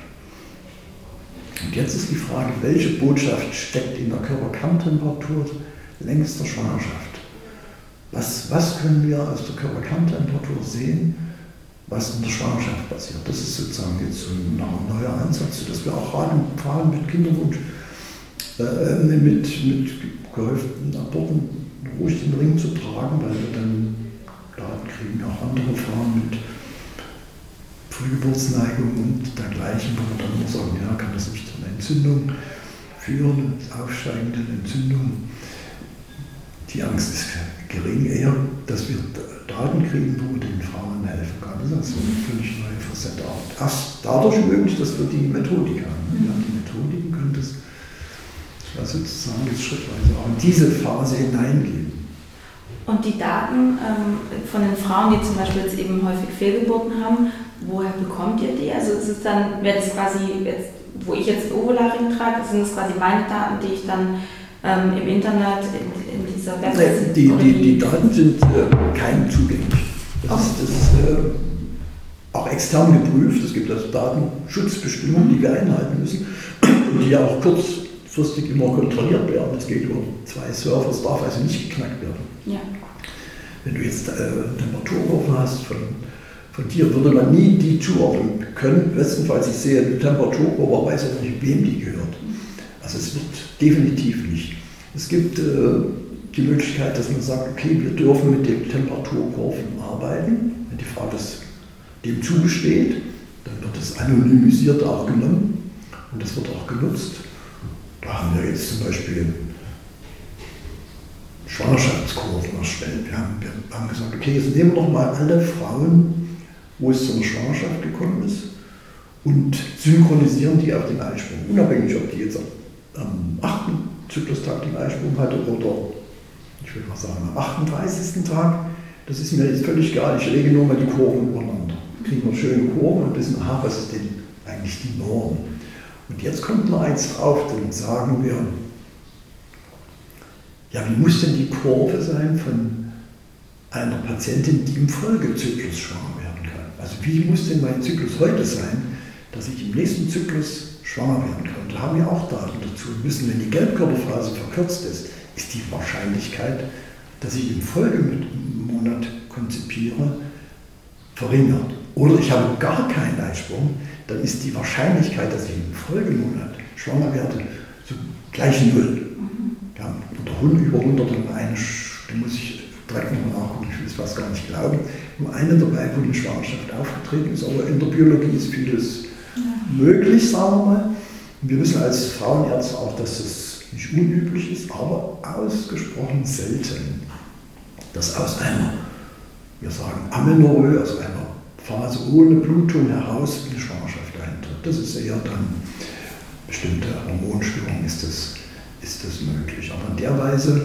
Und jetzt ist die Frage, welche Botschaft steckt in der Körperkerntemperatur längs der Schwangerschaft? Was, was können wir aus der Körperkerntemperatur sehen, was in der Schwangerschaft passiert? Das ist sozusagen jetzt so ein neuer Ansatz, dass wir auch raten, Frauen mit Kinderwunsch, äh, mit, mit gehäuften Aborten ruhig den Ring zu tragen, weil wir dann Daten kriegen, auch andere Frauen mit Frühgeburtsneigung und dergleichen, wo wir dann immer sagen, ja, kann das nicht zu einer Entzündung führen, aufsteigenden Entzündung. Die Angst ist gering, eher, dass wir Daten kriegen, wo wir den Frauen helfen können. Das ist also eine völlig neue Facette. Erst dadurch möglich, dass wir die Methodik haben. Wir haben die Methodiken, können das also sozusagen jetzt schrittweise auch in diese Phase hineingehen. Und die Daten ähm, von den Frauen, die zum Beispiel jetzt eben häufig Fehlgeburten haben, woher bekommt ihr die? Also ist es dann, wäre das quasi, jetzt, wo ich jetzt Ovularing trage, sind das quasi meine Daten, die ich dann ähm, im Internet, in, in dieser Website... Die, die, die Daten sind äh, keinem zugänglich. Das okay. ist, das ist äh, auch extern geprüft. Es gibt also Datenschutzbestimmungen, die wir einhalten müssen und die ja auch kurzfristig immer kontrolliert werden. Das geht über zwei Server, das darf also nicht geknackt werden. Ja. Wenn du jetzt äh, Temperaturkurven hast von, von dir, würde man nie die zuordnen können. Bestenfalls, ich sehe eine Temperaturkurve, aber weiß auch nicht, wem die gehört. Also es wird definitiv nicht. Es gibt äh, die Möglichkeit, dass man sagt, okay, wir dürfen mit den Temperaturkurven arbeiten. Wenn die Frau das dem zugesteht, dann wird es anonymisiert auch genommen und das wird auch genutzt. Da haben wir jetzt zum Beispiel Schwangerschaftskurven erstellt. Wir haben, wir haben gesagt, okay, jetzt nehmen wir doch mal alle Frauen, wo es zu einer Schwangerschaft gekommen ist, und synchronisieren die auf den Eisprung. Unabhängig, ob die jetzt am achten Zyklustag den Eisprung hatte oder, ich würde mal sagen, am achtunddreißigsten Tag. Das ist mir jetzt völlig egal. Ich lege nur mal die Kurven übereinander. Kriegen wir schöne Kurven und wissen, aha, was ist denn eigentlich die Norm? Und jetzt kommt noch eins drauf, dann sagen wir, ja, wie muss denn die Kurve sein von einer Patientin, die im Folgezyklus schwanger werden kann? Also wie muss denn mein Zyklus heute sein, dass ich im nächsten Zyklus schwanger werden kann? Da haben wir auch Daten dazu. Wir müssen, wenn die Gelbkörperphase verkürzt ist, ist die Wahrscheinlichkeit, dass ich im Folgemonat konzipiere, verringert. Oder ich habe gar keinen Eisprung, dann ist die Wahrscheinlichkeit, dass ich im Folgemonat schwanger werde, so gleich null. Ja, unter über hundert und eine, da muss ich direkt nochmal nachgucken, ich will es fast gar nicht glauben. Nur eine dabei, wo die Schwangerschaft aufgetreten ist, aber in der Biologie ist vieles ja. möglich, sagen wir mal. Und wir wissen als Frauenärzte auch, dass es nicht unüblich ist, aber ausgesprochen selten, dass aus einer, wir sagen Amenorrhoe, aus einer Phase ohne Blutung heraus eine Schwangerschaft eintritt. Das ist eher dann bestimmte Hormonstörungen ist das, ist das möglich. Aber in der Weise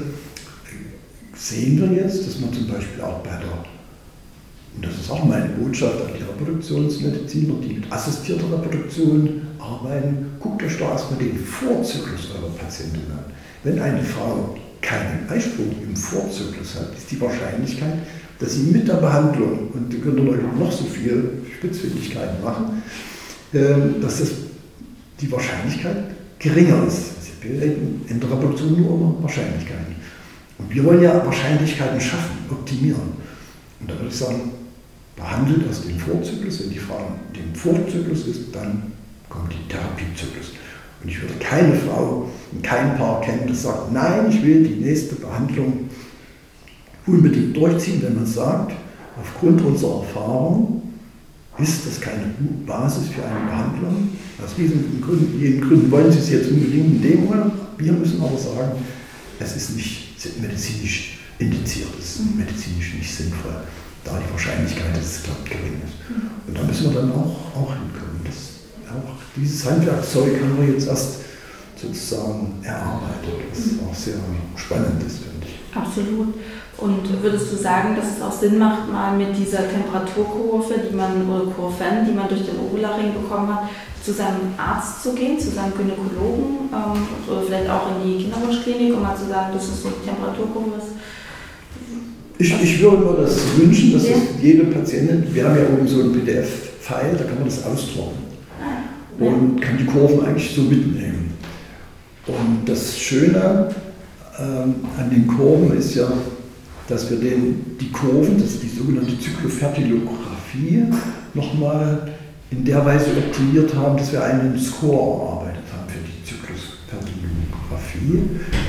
sehen wir jetzt, dass man zum Beispiel auch bei der, und das ist auch meine Botschaft an die Reproduktionsmediziner, die mit assistierter Reproduktion arbeiten, guckt euch doch erstmal den Vorzyklus eurer Patientin an. Wenn eine Frau keinen Eisprung im Vorzyklus hat, ist die Wahrscheinlichkeit, dass sie mit der Behandlung, und die können Leute noch so viel Spitzfindigkeiten machen, dass das die Wahrscheinlichkeit geringer ist. Wir reden in der Reproduktion nur über Wahrscheinlichkeiten. Und wir wollen ja Wahrscheinlichkeiten schaffen, optimieren. Und da würde ich sagen, behandelt aus dem Vorzyklus. Wenn die Frau im Vorzyklus ist, dann kommt die Therapiezyklus. Und ich würde keine Frau und kein Paar kennen, das sagt, nein, ich will die nächste Behandlung unbedingt durchziehen, wenn man sagt, aufgrund unserer Erfahrung ist das keine Basis für eine Behandlung. Aus diesen Gründen, jeden Gründen wollen Sie es jetzt unbedingt in dem Monat. Wir müssen aber sagen, es ist nicht medizinisch indiziert, es ist medizinisch nicht sinnvoll, da die Wahrscheinlichkeit, dass es klappt, gering ist. Und da müssen wir dann auch, auch hinkommen. Das, auch dieses Handwerkzeug haben wir jetzt erst sozusagen erarbeitet, was auch sehr spannend ist, finde ich. Absolut. Und würdest du sagen, dass es auch Sinn macht, mal mit dieser Temperaturkurve, die man, oder Kurven, die man durch den Ovularing bekommen hat, zu seinem Arzt zu gehen, zu seinem Gynäkologen ähm, oder vielleicht auch in die Kinderwunschklinik, um mal zu sagen, dass es so eine Temperaturkurve ist? Ich, ich würde mir das wünschen, dass ja. es jede Patientin, wir haben ja oben so einen P D F-File, da kann man das ausdrucken ah, ja. und kann die Kurven eigentlich so mitnehmen. Und das Schöne ähm, an den Kurven ist ja, dass wir den, die Kurven, das ist die sogenannte Zyklofertilographie, nochmal in der Weise optimiert haben, dass wir einen Score erarbeitet haben für die Zyklofertilographie.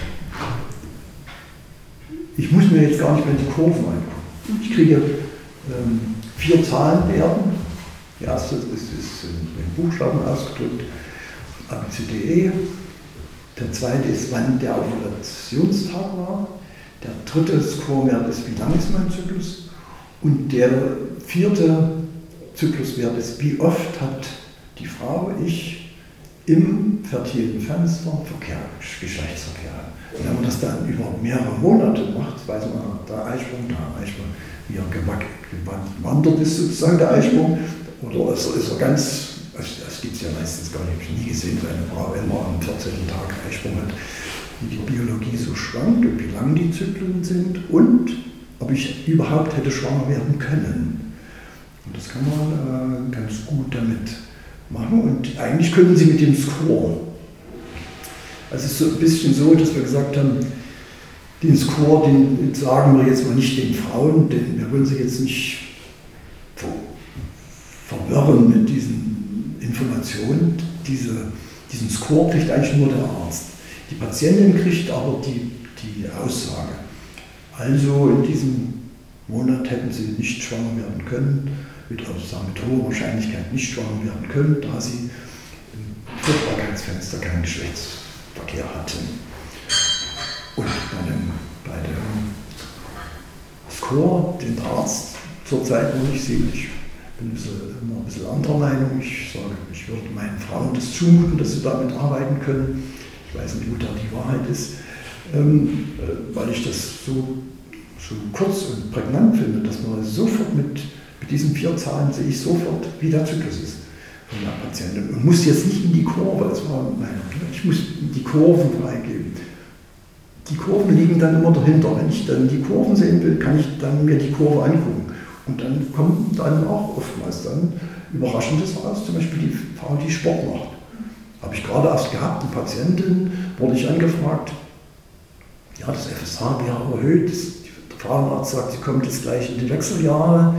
Ich muss mir jetzt gar nicht mehr die Kurven angucken. Ich kriege ähm, vier Zahlenwerten. Die erste ist, ist in Buchstaben ausgedrückt, A, B, C, D, E. Der zweite ist, wann der Ovulationstag war. Der dritte Scorewert ist, wie lang ist mein Zyklus. Und der vierte Zykluswert ist, wie oft hat die Frau, ich, im fertilen Fenster Verkehr, Geschlechtsverkehr. Und wenn man das dann über mehrere Monate macht, weiß man, da Eisprung, da Eisprung, wie er gewandert ist sozusagen der Eisprung, oder ist er, ist er ganz, das gibt es ja meistens gar nicht, habe ich nie gesehen, dass eine Frau immer am vierzehnten Tag Eisprung hat, wie die Biologie so schwankt und wie lang die Zyklen sind und ob ich überhaupt hätte schwanger werden können. Und das kann man äh, ganz gut damit machen und eigentlich können Sie mit dem Score. Also es ist so ein bisschen so, dass wir gesagt haben, den Score, den sagen wir jetzt mal nicht den Frauen, denn wir wollen sie jetzt nicht ver verwirren mit diesen Informationen. Diese, diesen Score kriegt eigentlich nur der Arzt. Die Patientin kriegt aber die, die Aussage. Also in diesem Monat hätten sie nicht schwanger werden können, mit, also sagen, mit hoher Wahrscheinlichkeit nicht schwanger werden können, da sie im Fruchtbarkeitsfenster keinen Geschlechtsverkehr hatten. Und bei dem, bei dem Score, den Arzt zurzeit noch nicht sieht, ich bin ein bisschen, immer ein bisschen anderer Meinung. Ich sage, ich würde meinen Frauen das zumuten, dass sie damit arbeiten können. Ich weiß nicht, wo da die Wahrheit ist, ähm, weil ich das so, so kurz und prägnant finde, dass man sofort mit, mit diesen vier Zahlen sehe ich sofort, wie der Zyklus ist von der Patientin. Und muss jetzt nicht in die Kurve, das war meine, ich muss die Kurven freigeben. Die Kurven liegen dann immer dahinter. Wenn ich dann die Kurven sehen will, kann ich dann mir die Kurve angucken. Und dann kommt dann auch oftmals dann Überraschendes raus, zum Beispiel die Frau, die Sport macht. Habe ich gerade erst gehabt, eine Patientin, wurde ich angefragt, ja, das F S H wäre erhöht, der Frauenarzt sagt, sie kommt jetzt gleich in die Wechseljahre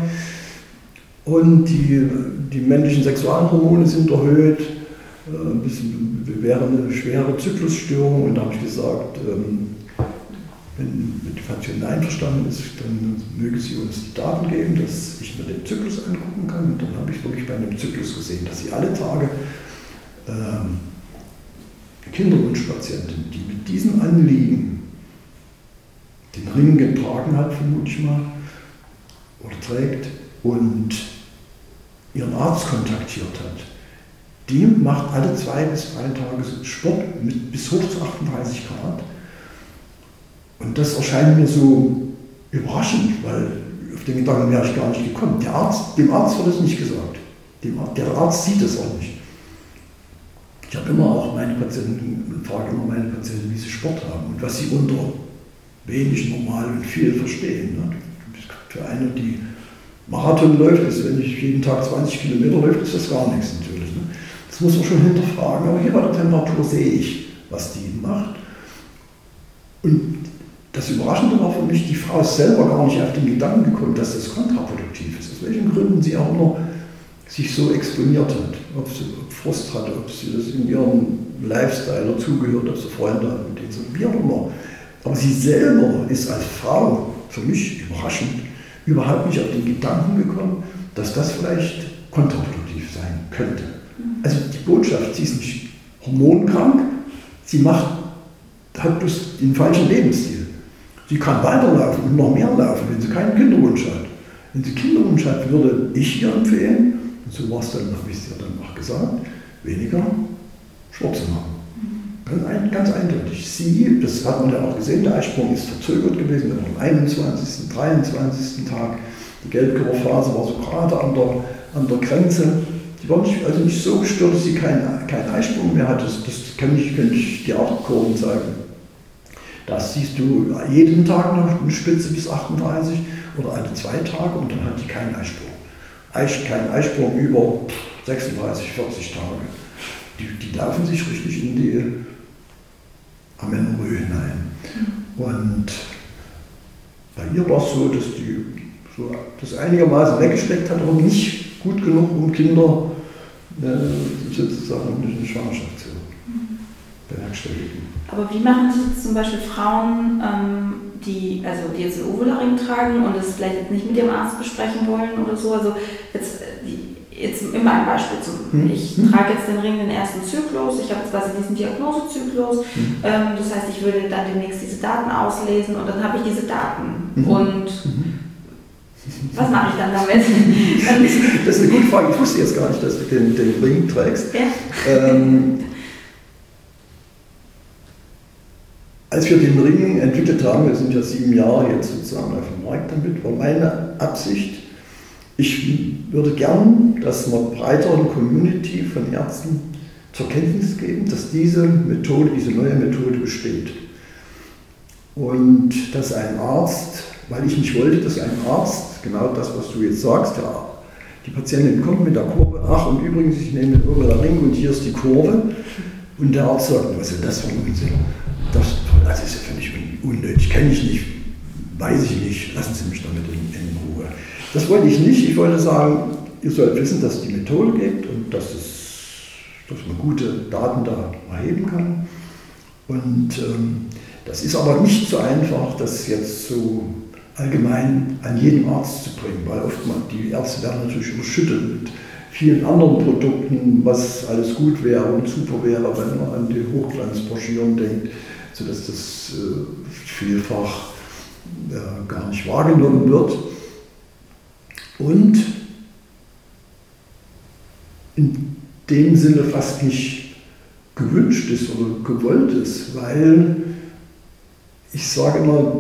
und die, die männlichen Sexualhormone sind erhöht, ein bisschen, wäre eine schwere Zyklusstörung. Und da habe ich gesagt, ähm, wenn die Patientin einverstanden ist, dann möge sie uns die Daten geben, dass ich mir den Zyklus angucken kann. Und dann habe ich wirklich bei einem Zyklus gesehen, dass sie alle Tage ähm, Kinderwunschpatientin, die mit diesem Anliegen den Ring getragen hat, vermute ich mal, oder trägt, und ihren Arzt kontaktiert hat, die macht alle zwei bis drei Tage Sport mit bis hoch zu achtunddreißig Grad. Und das erscheint mir so überraschend, weil auf den Gedanken wäre ich gar nicht gekommen. Der Arzt, dem Arzt wird es nicht gesagt. Dem, der Arzt sieht es auch nicht. Ich habe immer auch meine Patienten, frage immer meine Patienten, wie sie Sport haben und was sie unter wenig, normal und viel verstehen. Für eine, die Marathon läuft, ist, wenn ich jeden Tag zwanzig Kilometer läuft, ist das gar nichts natürlich. Das muss man schon hinterfragen. Aber hier bei der Temperatur sehe ich, was die macht. Und das Überraschende war für mich, die Frau ist selber gar nicht auf den Gedanken gekommen, dass das kontraproduktiv ist. Aus welchen Gründen sie auch immer sich so exponiert hat. Ob sie Frust hatte, ob sie das in ihrem Lifestyle dazugehört, ob sie Freunde hat, mit denen sie, wie auch immer. Aber sie selber ist als Frau, für mich überraschend, überhaupt nicht auf den Gedanken gekommen, dass das vielleicht kontraproduktiv sein könnte. Also die Botschaft, sie ist nicht hormonkrank, sie macht, hat bloß den falschen Lebensstil. Sie kann weiterlaufen und noch mehr laufen, wenn sie keinen Kinderwunsch hat. Wenn sie Kinderwunsch hat, würde ich ihr empfehlen, und so war es dann, habe ich es ihr dann auch gesagt, weniger Sport zu machen. Ganz, ein, ganz eindeutig. Sie, das hat man ja auch gesehen, der Eisprung ist verzögert gewesen, am einundzwanzigsten, dreiundzwanzigsten Tag. Die Gelbkörperphase war so gerade an der, an der Grenze. Die war nicht, also nicht so gestört, dass sie keinen kein Eisprung mehr hat. Das, das kann ich, könnte ich dir auch Kurven zeigen. Das siehst du jeden Tag noch eine Spitze bis achtunddreißig oder alle zwei Tage und dann hat die keinen Eisprung. Eis, kein Eisprung über sechsunddreißig, vierzig Tage. Die, die laufen sich richtig in die Amenorrhoe hinein. Und bei ihr war es so, dass die so das einigermaßen weggesteckt hat, aber nicht gut genug, um Kinder äh, sozusagen eine Schwangerschaft zu bewerkstelligen. Aber wie machen es jetzt zum Beispiel Frauen, ähm, die, also die jetzt einen Ovularing tragen und das vielleicht jetzt nicht mit ihrem Arzt besprechen wollen oder so? Also jetzt, jetzt immer ein Beispiel zu. Hm. Ich trage jetzt den Ring den ersten Zyklus, ich habe jetzt quasi diesen Diagnosezyklus, hm. ähm, das heißt, ich würde dann demnächst diese Daten auslesen und dann habe ich diese Daten. Hm. Und hm. was mache ich dann damit? Das ist eine gute Frage. Ich wusste jetzt gar nicht, dass du den, den Ring trägst. Ja. Ähm, Als wir den Ring entwickelt haben, wir sind ja sieben Jahre jetzt sozusagen auf dem Markt damit, war meine Absicht, ich würde gern, dass wir breiteren Community von Ärzten zur Kenntnis geben, dass diese Methode, diese neue Methode besteht. Und dass ein Arzt, weil ich nicht wollte, dass ein Arzt, genau das, was du jetzt sagst, ja, die Patientin kommt mit der Kurve, ach und übrigens, ich nehme den Ovularing und hier ist die Kurve, und der Arzt sagt, was ist das für ein Unsinn? Das, das ist ja völlig unnötig, kenne ich nicht, weiß ich nicht, lassen Sie mich damit in, in Ruhe. Das wollte ich nicht, ich wollte sagen, ihr sollt wissen, dass es die Methode gibt und dass, es, dass man gute Daten da erheben kann. Und ähm, das ist aber nicht so einfach, das jetzt so allgemein an jeden Arzt zu bringen, weil oftmals die Ärzte werden natürlich überschüttet mit vielen anderen Produkten, was alles gut wäre und super wäre, wenn man an die Hochglanzbroschüren denkt, sodass das äh, vielfach äh, gar nicht wahrgenommen wird. Und in dem Sinne fast nicht gewünscht ist oder gewollt ist, weil ich sage immer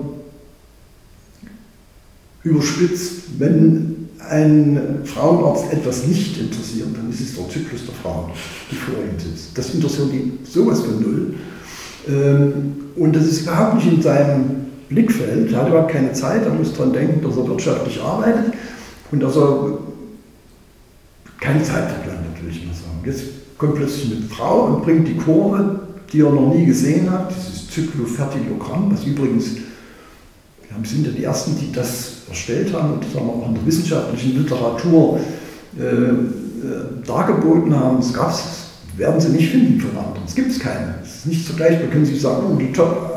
überspitzt, wenn ein Frauenarzt etwas nicht interessiert, dann ist es der Zyklus der Frauen, die vor ihm sitzt. Das interessiert ihn sowas von null. Und das ist überhaupt nicht in seinem Blickfeld. Er hat überhaupt keine Zeit, er muss daran denken, dass er wirtschaftlich arbeitet und dass er keine Zeit verplant, natürlich mal sagen. Jetzt kommt plötzlich eine Frau und bringt die Kurve, die er noch nie gesehen hat, dieses Zyklofertilogramm, was übrigens, wir sind ja die Ersten, die das erstellt haben und das haben wir auch in der wissenschaftlichen Literatur äh, äh, dargeboten haben. Das gab es, werden Sie nicht finden von anderen. Es gibt es keine. Es ist nicht vergleichbar. Können Sie sagen, oh, die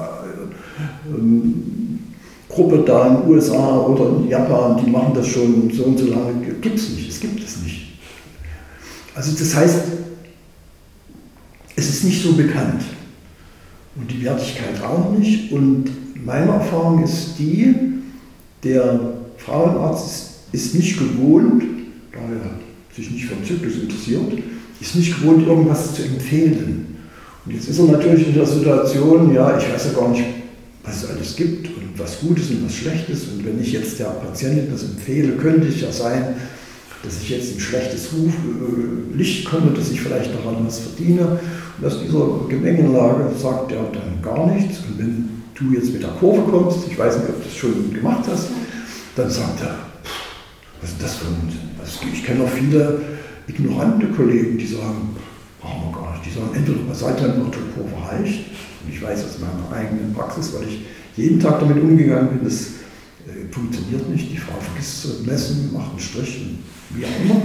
Top-Gruppe äh, da in den U S A oder in Japan, die machen das schon so und so lange. Gibt es nicht. Es gibt es nicht. Also das heißt, es ist nicht so bekannt. Und die Wertigkeit auch nicht. Und meine Erfahrung ist die, der Frauenarzt ist, ist nicht gewohnt, da er sich nicht für den Zyklus interessiert, ist nicht gewohnt, irgendwas zu empfehlen. Und jetzt ist er natürlich in der Situation, ja, ich weiß ja gar nicht, was es alles gibt und was gut ist und was schlecht ist. Und wenn ich jetzt der Patientin das empfehle, könnte es ja sein, dass ich jetzt in schlechtes Ruf, äh, Licht komme, dass ich vielleicht daran was verdiene. Und aus dieser Gemengelage sagt er dann gar nichts. Und wenn du jetzt mit der Kurve kommst, ich weiß nicht, ob du das schon gemacht hast, dann sagt er, was ist das für ein Unsinn? Also ich kenne auch viele ignorante Kollegen, die sagen, brauchen wir gar nicht. Die sagen, entweder Basaltemperaturkurve reicht. Und ich weiß aus meiner eigenen Praxis, weil ich jeden Tag damit umgegangen bin, das äh, funktioniert nicht. Die Frau vergisst zu messen, macht einen Strich, und wie auch immer.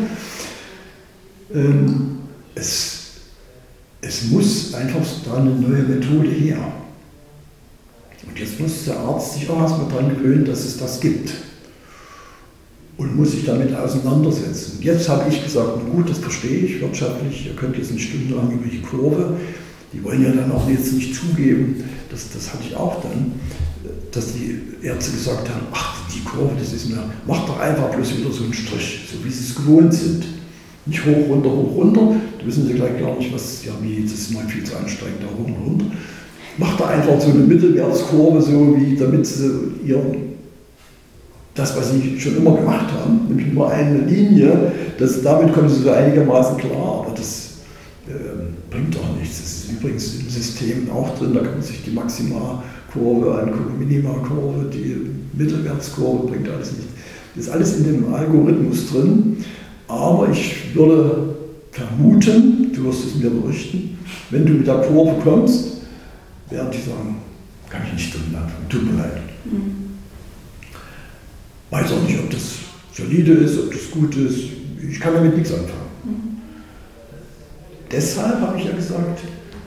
Ähm, es, es muss einfach da eine neue Methode her. Und jetzt muss der Arzt sich auch erstmal daran gewöhnen, dass es das gibt. Und muss sich damit auseinandersetzen. Und jetzt habe ich gesagt, na gut, das verstehe ich wirtschaftlich, ihr könnt jetzt eine Stunde lang über die Kurve, die wollen ja dann auch jetzt nicht zugeben, das, das hatte ich auch dann, dass die Ärzte gesagt haben, ach, die Kurve, das ist mir, macht doch einfach bloß wieder so einen Strich, so wie sie es gewohnt sind. Nicht hoch, runter, hoch, runter, da wissen sie gleich gar nicht, was, ja wie, das ist mal viel zu anstrengend, da hoch und runter. Macht da einfach so eine Mittelwertskurve, so wie, damit sie ihr, das, was sie schon immer gemacht haben, nämlich nur eine Linie, das, damit kommen sie so einigermaßen klar, aber das äh, bringt doch nichts. Das ist übrigens im System auch drin, da kann man sich die Maximalkurve angucken, Minimalkurve, die Mittelwertskurve, bringt alles nichts. Das ist alles in dem Algorithmus drin, aber ich würde vermuten, du wirst es mir berichten, wenn du mit der Kurve kommst, werden die sagen, kann ich nicht drin anfangen, tut mir leid. Mhm. Weiß auch nicht, ob das solide ist, ob das gut ist, ich kann damit nichts anfangen. Mhm. Deshalb habe ich ja gesagt,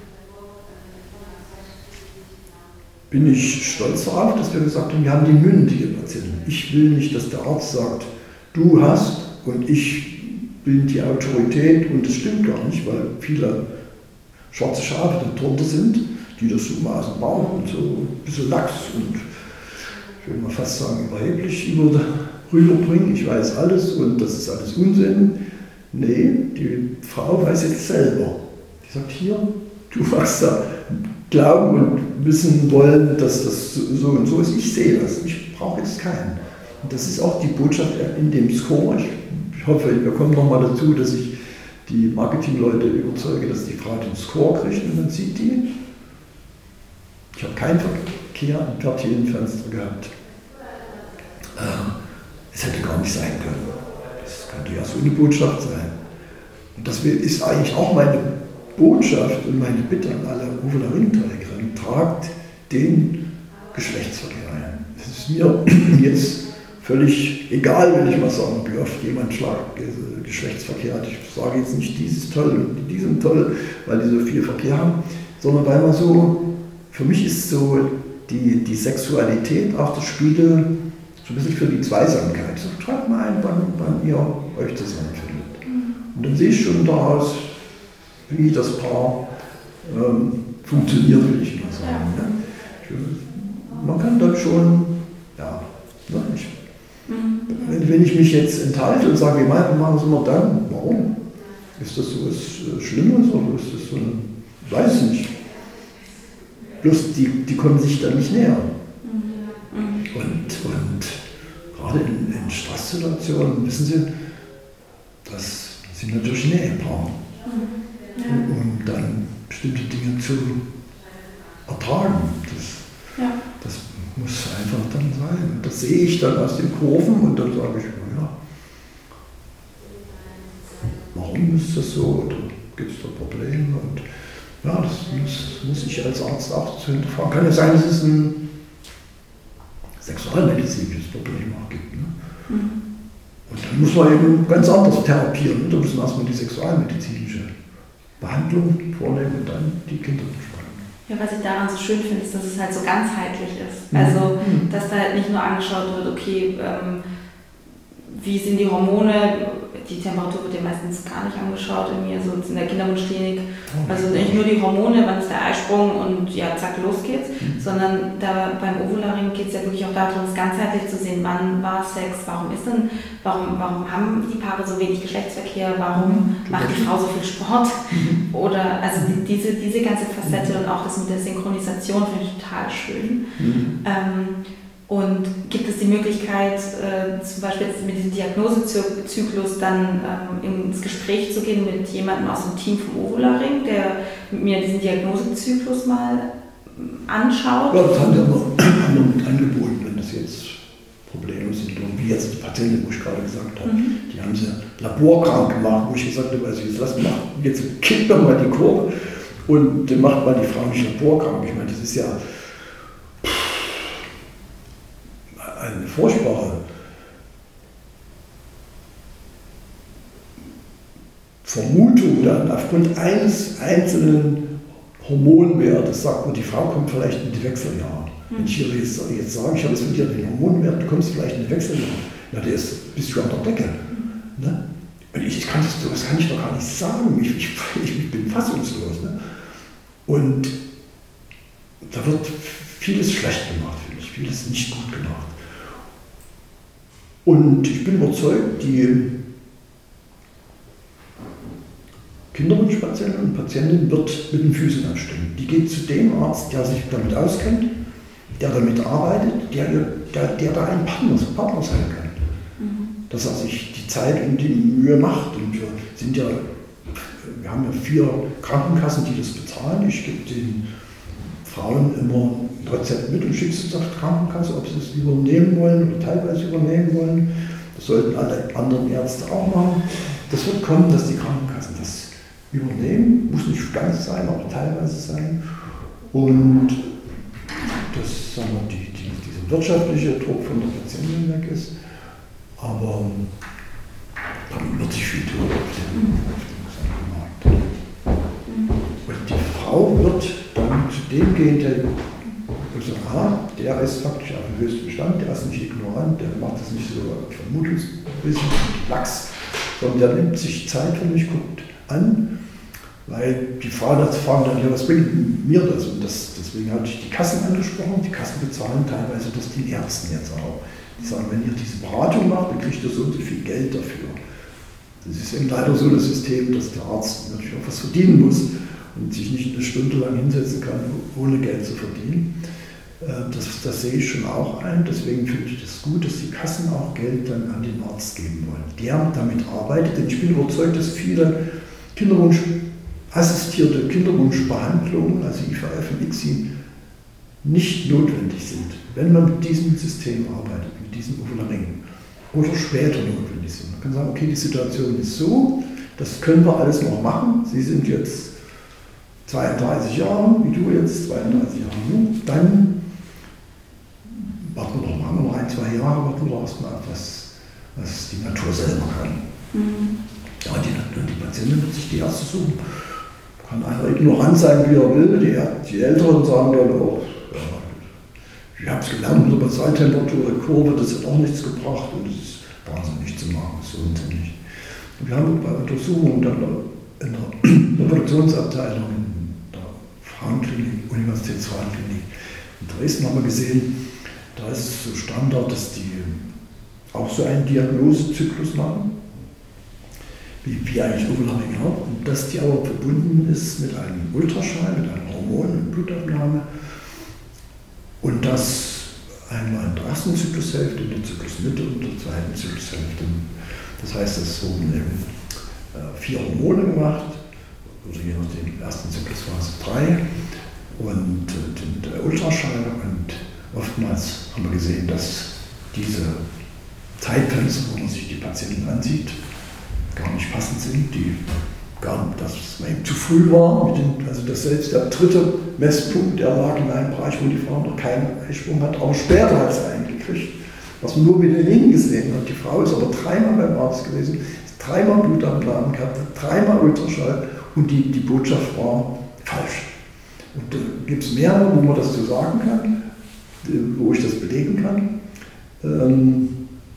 bin ich stolz darauf, dass wir gesagt haben, wir haben die mündige Patienten. Ich will nicht, dass der Arzt sagt, du hast und ich bin die Autorität und das stimmt gar nicht, weil viele schwarze Schafe da drunter sind, die das so maßen bauen und so ein bisschen lax und ich will mal fast sagen überheblich über rüberbringen, ich weiß alles und das ist alles Unsinn. Nee, die Frau weiß jetzt selber. Die sagt, hier, du machst da glauben und wissen wollen, dass das so und so ist. Ich sehe das, ich brauche jetzt keinen. Und das ist auch die Botschaft in dem Score. Ich, ich hoffe, wir kommen nochmal dazu, dass ich die Marketingleute überzeuge, dass die Frau den Score kriegt und dann sieht die, ich habe keinen Verkehr im Quartierenfenster gehabt. Es hätte gar nicht sein können. Das könnte ja so eine Botschaft sein. Und das ist eigentlich auch meine Botschaft und meine Bitte an alle Ovularingträgerinnen, tragt den Geschlechtsverkehr ein. Es ist mir jetzt völlig egal, wenn ich mal sagen, wie oft jemand schlagt, Geschlechtsverkehr hat. Ich sage jetzt nicht, dies ist toll und die sind toll, weil die so viel Verkehr haben, sondern weil man so, für mich ist so die, die Sexualität auch der Spiegel so ein bisschen für die Zweisamkeit. So, schreibt mal ein, wann, wann ihr euch zusammenfindet. Mhm. Und dann sehe ich schon daraus, wie das Paar ähm, funktioniert, will ich mal sagen. Ja. Ja. Man kann dann schon, ja, ne, ich, mhm. wenn, wenn ich mich jetzt enthalte und sage, wir machen es immer dann, warum? Ist das so was Schlimmes oder ist das so ein, ich weiß es nicht. Bloß die, die kommen sich dann nicht näher. Mhm. Und, und gerade in, in Stresssituationen, wissen Sie, das sind natürlich ein Ehepaar. Mhm. Ja. Um dann bestimmte Dinge zu ertragen. Das, ja. das muss einfach dann sein. Das sehe ich dann aus den Kurven und dann sage ich, ja, warum ist das so? Oder gibt es da Probleme? Und ja, das muss, muss ich als Arzt auch zu hinterfragen. Kann ja sein, dass es ein sexualmedizinisches Problem auch gibt. Ne? Mhm. Und dann muss man eben ganz anders therapieren. Da müssen wir erstmal die sexualmedizinische Behandlung vornehmen und dann die Kinder besprechen. Ja, was ich daran so schön finde, ist, dass es halt so ganzheitlich ist. Mhm. Also, dass da halt nicht nur angeschaut wird, okay, ähm, wie sind die Hormone, die Temperatur wird ja meistens gar nicht angeschaut in mir, so in der Kinderwunschklinik. Also nicht nur die Hormone, wann ist der Eisprung und ja, zack, los geht's, mhm. sondern da beim Ovularing geht es ja wirklich auch darum, es ganzheitlich zu sehen, wann war Sex, warum ist denn, warum, warum haben die Paare so wenig Geschlechtsverkehr, warum mhm. macht die Frau so viel Sport mhm. oder also die, diese, diese ganze Facette mhm. und auch das mit der Synchronisation finde ich total schön. Mhm. Ähm, Und gibt es die Möglichkeit, äh, zum Beispiel jetzt mit diesem Diagnosezyklus dann ähm, ins Gespräch zu gehen mit jemandem aus dem Team vom Ovularing, der mit mir diesen Diagnosezyklus mal anschaut? Ja, das haben wir immer mit angeboten, wenn das jetzt Probleme sind. Wie jetzt die Patientin, wo ich gerade gesagt habe, mhm. die haben sie laborkrank gemacht, wo ich gesagt habe, also jetzt lassen wir jetzt kippt doch mal die Kurve und dann macht mal die Frau nicht laborkrank. Ich meine, das ist ja eine furchtbare Vermutung dann aufgrund eines einzelnen Hormonwertes sagt man, die Frau kommt vielleicht in die Wechseljahre. Mhm. Wenn ich ihr jetzt, jetzt sage, ich habe jetzt mit dir den Hormonwert, du kommst vielleicht in die Wechseljahre, na, der ist, bist du an der Decke. Mhm. Ne? Und ich, ich kann das, das kann ich doch gar nicht sagen, ich, ich, ich bin fassungslos. Ne? Und da wird vieles schlecht gemacht, finde ich, vieles nicht gut gemacht. Und ich bin überzeugt, die Kinderwunschpatientin und Patientin wird mit den Füßen anstimmen. Die geht zu dem Arzt, der sich damit auskennt, der damit arbeitet, der, der, der da ein Partner, Partner sein kann. Mhm. Dass er sich die Zeit und die Mühe macht. Und wir sind ja, wir haben ja vier Krankenkassen, die das bezahlen. Ich gebe den Frauen immer ein Rezept mit und schicke es zur Krankenkasse, ob sie es übernehmen wollen oder teilweise übernehmen wollen. Das sollten alle anderen Ärzte auch machen. Das wird kommen, dass die Krankenkassen das übernehmen. Muss nicht ganz sein, aber teilweise sein. Und dass sagen wir, die, die, dieser wirtschaftliche Druck von der Patientin weg ist. Aber dann wird sich viel tun auf dem, auf dem Markt. Und die Frau wird dann zu dem gehen, der sagt, ah, der ist faktisch auf dem höchsten Stand, der ist nicht ignorant, der macht das nicht so vermutungswissen, lax, sondern der nimmt sich Zeit für mich, guckt an, weil die Frauen dazu fragen dann, ja, was bringt mir das? Und das, deswegen hatte ich die Kassen angesprochen, die Kassen bezahlen teilweise das den Ärzten jetzt auch. Die sagen, wenn ihr diese Beratung macht, dann kriegt ihr so und so viel Geld dafür. Das ist eben leider so das System, dass der Arzt natürlich auch was verdienen muss und sich nicht eine Stunde lang hinsetzen kann, ohne Geld zu verdienen. Das, das sehe ich schon auch ein, deswegen finde ich das gut, dass die Kassen auch Geld dann an den Arzt geben wollen, der damit arbeitet, denn ich bin überzeugt, dass viele Kinderwunsch-assistierte Kinderwunschbehandlungen, also I V F und I C S I, nicht notwendig sind, wenn man mit diesem System arbeitet, mit diesem Ovularing, oder später notwendig sind. Man kann sagen, okay, die Situation ist so, das können wir alles noch machen, Sie sind jetzt zweiunddreißig Jahre, wie du jetzt, zweiunddreißig Jahre, dann warten wir noch mal, noch ein, zwei Jahre, warten wir doch erstmal ab, was, was die Natur selber kann. Mhm. Ja, die, die Patientin wird sich die Ärzte suchen. Kann einer ignorant sein, wie er will, die, die Älteren sagen dann auch, ja, Ich habe es gelernt mit der Basaltemperaturkurve, das hat auch nichts gebracht und es ist wahnsinnig zu machen, so unsinnig. Wir haben bei Untersuchungen dann in der Reproduktionsabteilung in der Frauenklinik, Universitätsfrauenklinik in Dresden haben wir gesehen, da ist es so Standard, dass die auch so einen Diagnosezyklus machen, wie, wie eigentlich Ovularing auch, und dass die aber verbunden ist mit einem Ultraschall, mit einem Hormon- und Blutabnahme und das einmal in der ersten Zyklushälfte, in der Zyklusmitte und in der zweiten Zyklushälfte. Das heißt, es wurden eben äh, vier Hormone gemacht, oder je nachdem, in der ersten Zyklusphase drei und äh, der Ultraschall, und oftmals haben wir gesehen, dass diese Zeitfenster, wo man sich die Patienten ansieht, gar nicht passend sind, die gar nicht, dass es eben zu früh war, mit den, also dass selbst der dritte Messpunkt, der lag in einem Bereich, wo die Frau noch keinen Eisprung hat, aber später hat sie einen gekriegt, was man nur mit den Ringen gesehen hat. Die Frau ist aber dreimal beim Arzt gewesen, dreimal Blutabnahmen gehabt, dreimal Ultraschall und die, die Botschaft war falsch. Und da gibt es mehrere, wo man das so sagen kann, wo ich das belegen kann. Und,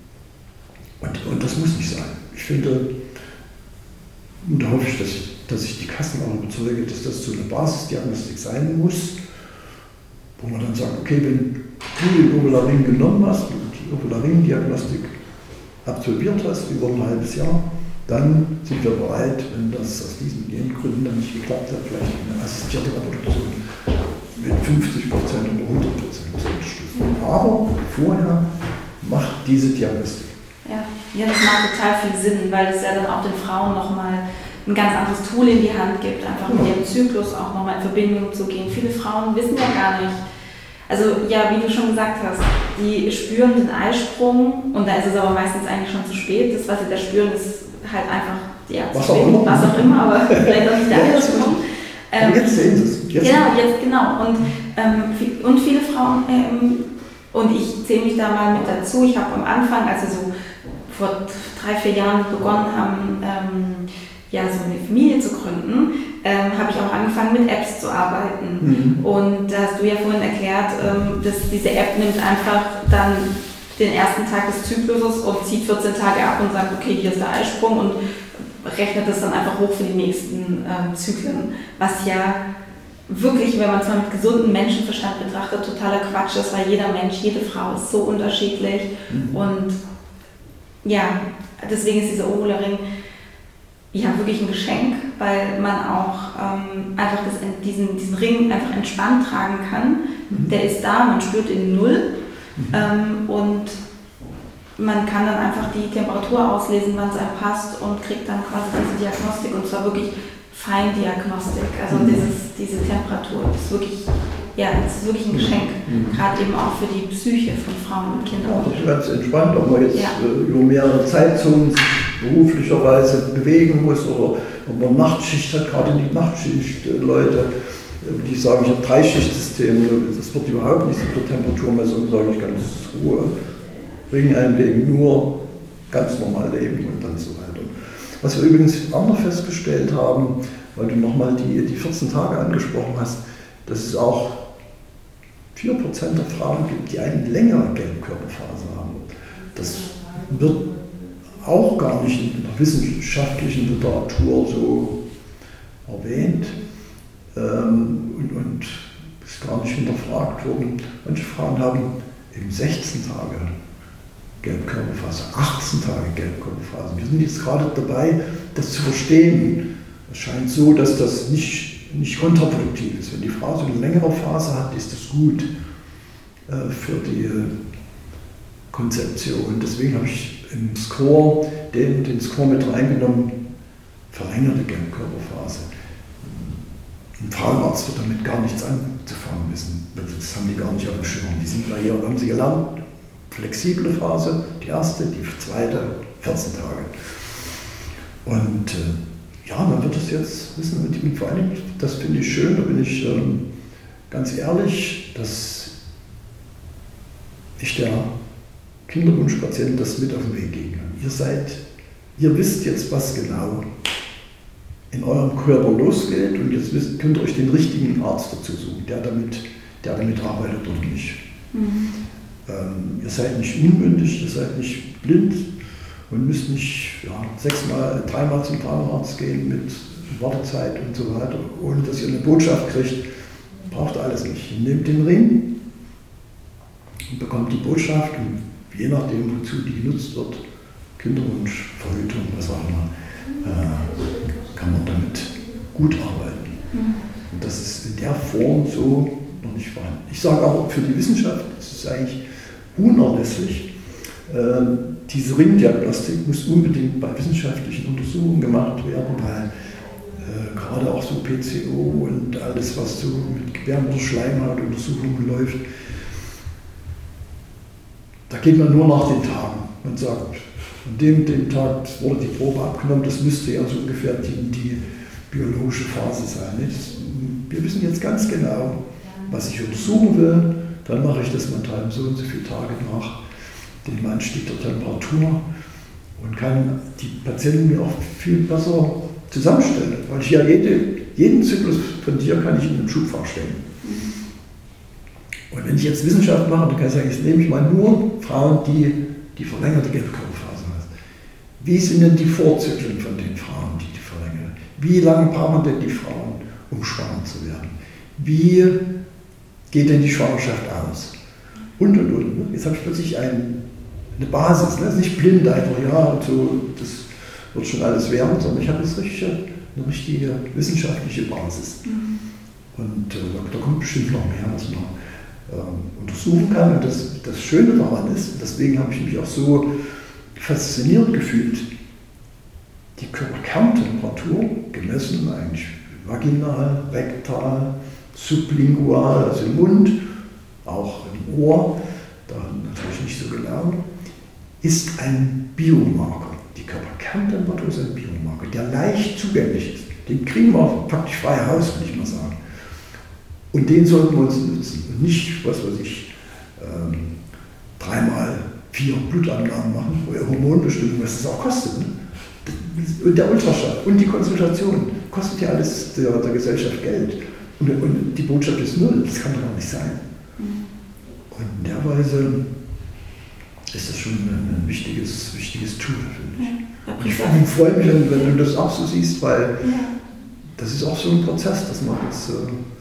und das muss nicht sein. Ich finde, und da hoffe ich, dass ich, dass ich die Kassen auch überzeuge, dass das so eine Basisdiagnostik sein muss, wo man dann sagt, okay, wenn du den Ovularing genommen hast, die Ovularing-Diagnostik absolviert hast über ein halbes Jahr, dann sind wir bereit, wenn das aus diesen Gründen dann nicht geklappt hat, vielleicht eine assistierte Reproduktion mit fünfzig Prozent oder hundert Prozent zu unterstützen. Aber vorher macht diese Diagnostik. Ja. ja, das macht total viel Sinn, weil es ja dann auch den Frauen nochmal ein ganz anderes Tool in die Hand gibt, einfach mit ihrem Zyklus auch nochmal in Verbindung zu gehen. Viele Frauen wissen ja gar nicht, also ja, wie du schon gesagt hast, die spüren den Eisprung und da ist es aber meistens eigentlich schon zu spät. Das, was sie da spüren, ist halt einfach, ja, was auch immer, was auch immer, aber vielleicht auch nicht der Eisprung. Ähm, jetzt sehen sie es. Jetzt. Genau, jetzt genau. Und, ähm, und viele Frauen, ähm, und ich zähle mich da mal mit dazu, ich habe am Anfang, als wir so vor drei, vier Jahren begonnen haben, ähm, ja, so eine Familie zu gründen, ähm, habe ich auch angefangen mit Apps zu arbeiten. Mhm. Und da hast du ja vorhin erklärt, ähm, dass diese App nimmt einfach dann den ersten Tag des Zykluses und zieht vierzehn Tage ab und sagt, okay, hier ist der Eisprung und rechnet das dann einfach hoch für die nächsten ähm, Zyklen. Was ja wirklich, wenn man es mal mit gesundem Menschenverstand betrachtet, totaler Quatsch ist, weil jeder Mensch, jede Frau ist so unterschiedlich. Mhm. Und ja, deswegen ist dieser Ovularing ja wirklich ein Geschenk, weil man auch ähm, einfach das, diesen, diesen Ring einfach entspannt tragen kann. Mhm. Der ist da, man spürt ihn null mhm. ähm, und man kann dann einfach die Temperatur auslesen, wann es einem passt und kriegt dann quasi diese Diagnostik und zwar wirklich Feindiagnostik. Also mhm. dieses, diese Temperatur das ist wirklich, ja, das ist wirklich ein Geschenk, mhm. gerade eben auch für die Psyche von Frauen und Kindern. Ja, das ist ganz entspannt, ob man jetzt ja. äh, über mehrere Zeitzonen beruflicherweise bewegen muss oder ob man Nachtschicht hat, gerade die Nachtschicht äh, Leute, die sagen, ich habe drei Schichtsysteme, das wird überhaupt nicht mit der Temperaturmessung, sage ich ganz Ruhe, Ring einlegen, nur ganz normal leben und dann so weiter. Was wir übrigens auch noch festgestellt haben, weil du nochmal die, die vierzehn Tage angesprochen hast, dass es auch vier Prozent der Frauen gibt, die eine längere Gelbkörperphase haben. Das wird auch gar nicht in der wissenschaftlichen Literatur so erwähnt ähm, und, und ist gar nicht hinterfragt worden. Manche Frauen haben eben sechzehn Tage Gelbkörperphase, achtzehn Tage Gelbkörperphase. Wir sind jetzt gerade dabei, das zu verstehen. Es scheint so, dass das nicht, nicht kontraproduktiv ist. Wenn die Frau so eine längere Phase hat, ist das gut äh, für die äh, Konzeption. Deswegen habe ich im Score den, den Score mit reingenommen, verlängerte Gelbkörperphase. Ein Frauenarzt wird damit gar nichts anzufangen wissen. Das haben die gar nicht auf dem Schirm. Die sind da hier, haben sie gelernt, flexible Phase, die erste, die zweite, vierzehn Tage. Und äh, ja, man wird das jetzt wissen. Und vor allem, das finde ich schön, da bin ich ähm, ganz ehrlich, dass ich der Kinderwunschpatient das mit auf den Weg geben kann. Ihr seid, ihr wisst jetzt, was genau in eurem Körper losgeht und jetzt wisst, könnt ihr euch den richtigen Arzt dazu suchen, der damit, der damit arbeitet oder nicht. Mhm. Ähm, ihr seid nicht unmündig, ihr seid nicht blind und müsst nicht ja, sechsmal, dreimal zum Frauenarzt gehen mit Wartezeit und so weiter, ohne dass ihr eine Botschaft kriegt. Braucht alles nicht. Ihr nehmt den Ring und bekommt die Botschaft und je nachdem, wozu die genutzt wird, Kinderwunsch, Verhütung, was auch immer, äh, kann man damit gut arbeiten. Mhm. Und das ist in der Form so noch nicht vorhanden. Ich sage auch für die Wissenschaft, es ist eigentlich unerlässlich. Äh, diese Ringdiagnostik muss unbedingt bei wissenschaftlichen Untersuchungen gemacht werden, weil äh, gerade auch so P C O und alles, was so mit Gebärmutterschleimhautuntersuchungen läuft, da geht man nur nach den Tagen. Man sagt, an dem, dem Tag wurde die Probe abgenommen, das müsste ja so ungefähr die, die biologische Phase sein. Das, wir wissen jetzt ganz genau, was ich untersuchen will, dann mache ich das mental so und so viele Tage nach dem Anstieg der Temperatur und kann die Patienten mir auch viel besser zusammenstellen, weil ich ja jede, jeden Zyklus von dir kann ich in einem Schubfach stellen. Und wenn ich jetzt Wissenschaft mache, dann kann ich sagen, jetzt nehme ich mal nur Frauen, die die verlängerte Gelbkörperphase haben. Wie sind denn die Vorzyklen von den Frauen, die die verlängern? Wie lange brauchen denn die Frauen, um schwanger zu werden? Wie geht denn die Schwangerschaft aus? Und, und, und. Jetzt habe ich plötzlich ein, eine Basis, ne? Nicht blind einfach, ja, und so, das wird schon alles werden, sondern ich habe jetzt richtig, eine richtige wissenschaftliche Basis. Mhm. Und äh, da, da kommt bestimmt noch mehr, was man äh, untersuchen kann. Und das, das Schöne daran ist, deswegen habe ich mich auch so fasziniert gefühlt, die Körperkerntemperatur gemessen, eigentlich vaginal, rektal, sublingual, also im Mund, auch im Ohr, da natürlich nicht so genau, ist ein Biomarker. Die Körperkerntemperatur ist ein Biomarker, der leicht zugänglich ist. Den kriegen wir praktisch frei Haus, würde ich mal sagen. Und den sollten wir uns nutzen. Und nicht, was weiß ich, ähm, dreimal vier Blutangaben machen, wo ihr Hormonbestimmung, was das auch kostet. Ne? Und der Ultraschall und die Konsultation kostet ja alles der, der Gesellschaft Geld. Und, und die Botschaft ist null, das kann doch gar nicht sein. Und in der Weise ist das schon ein, ein wichtiges, wichtiges Tool, finde ich. Ja, und ich freue mich, wenn, wenn du das auch so siehst, weil ja. Das ist auch so ein Prozess, dass man jetzt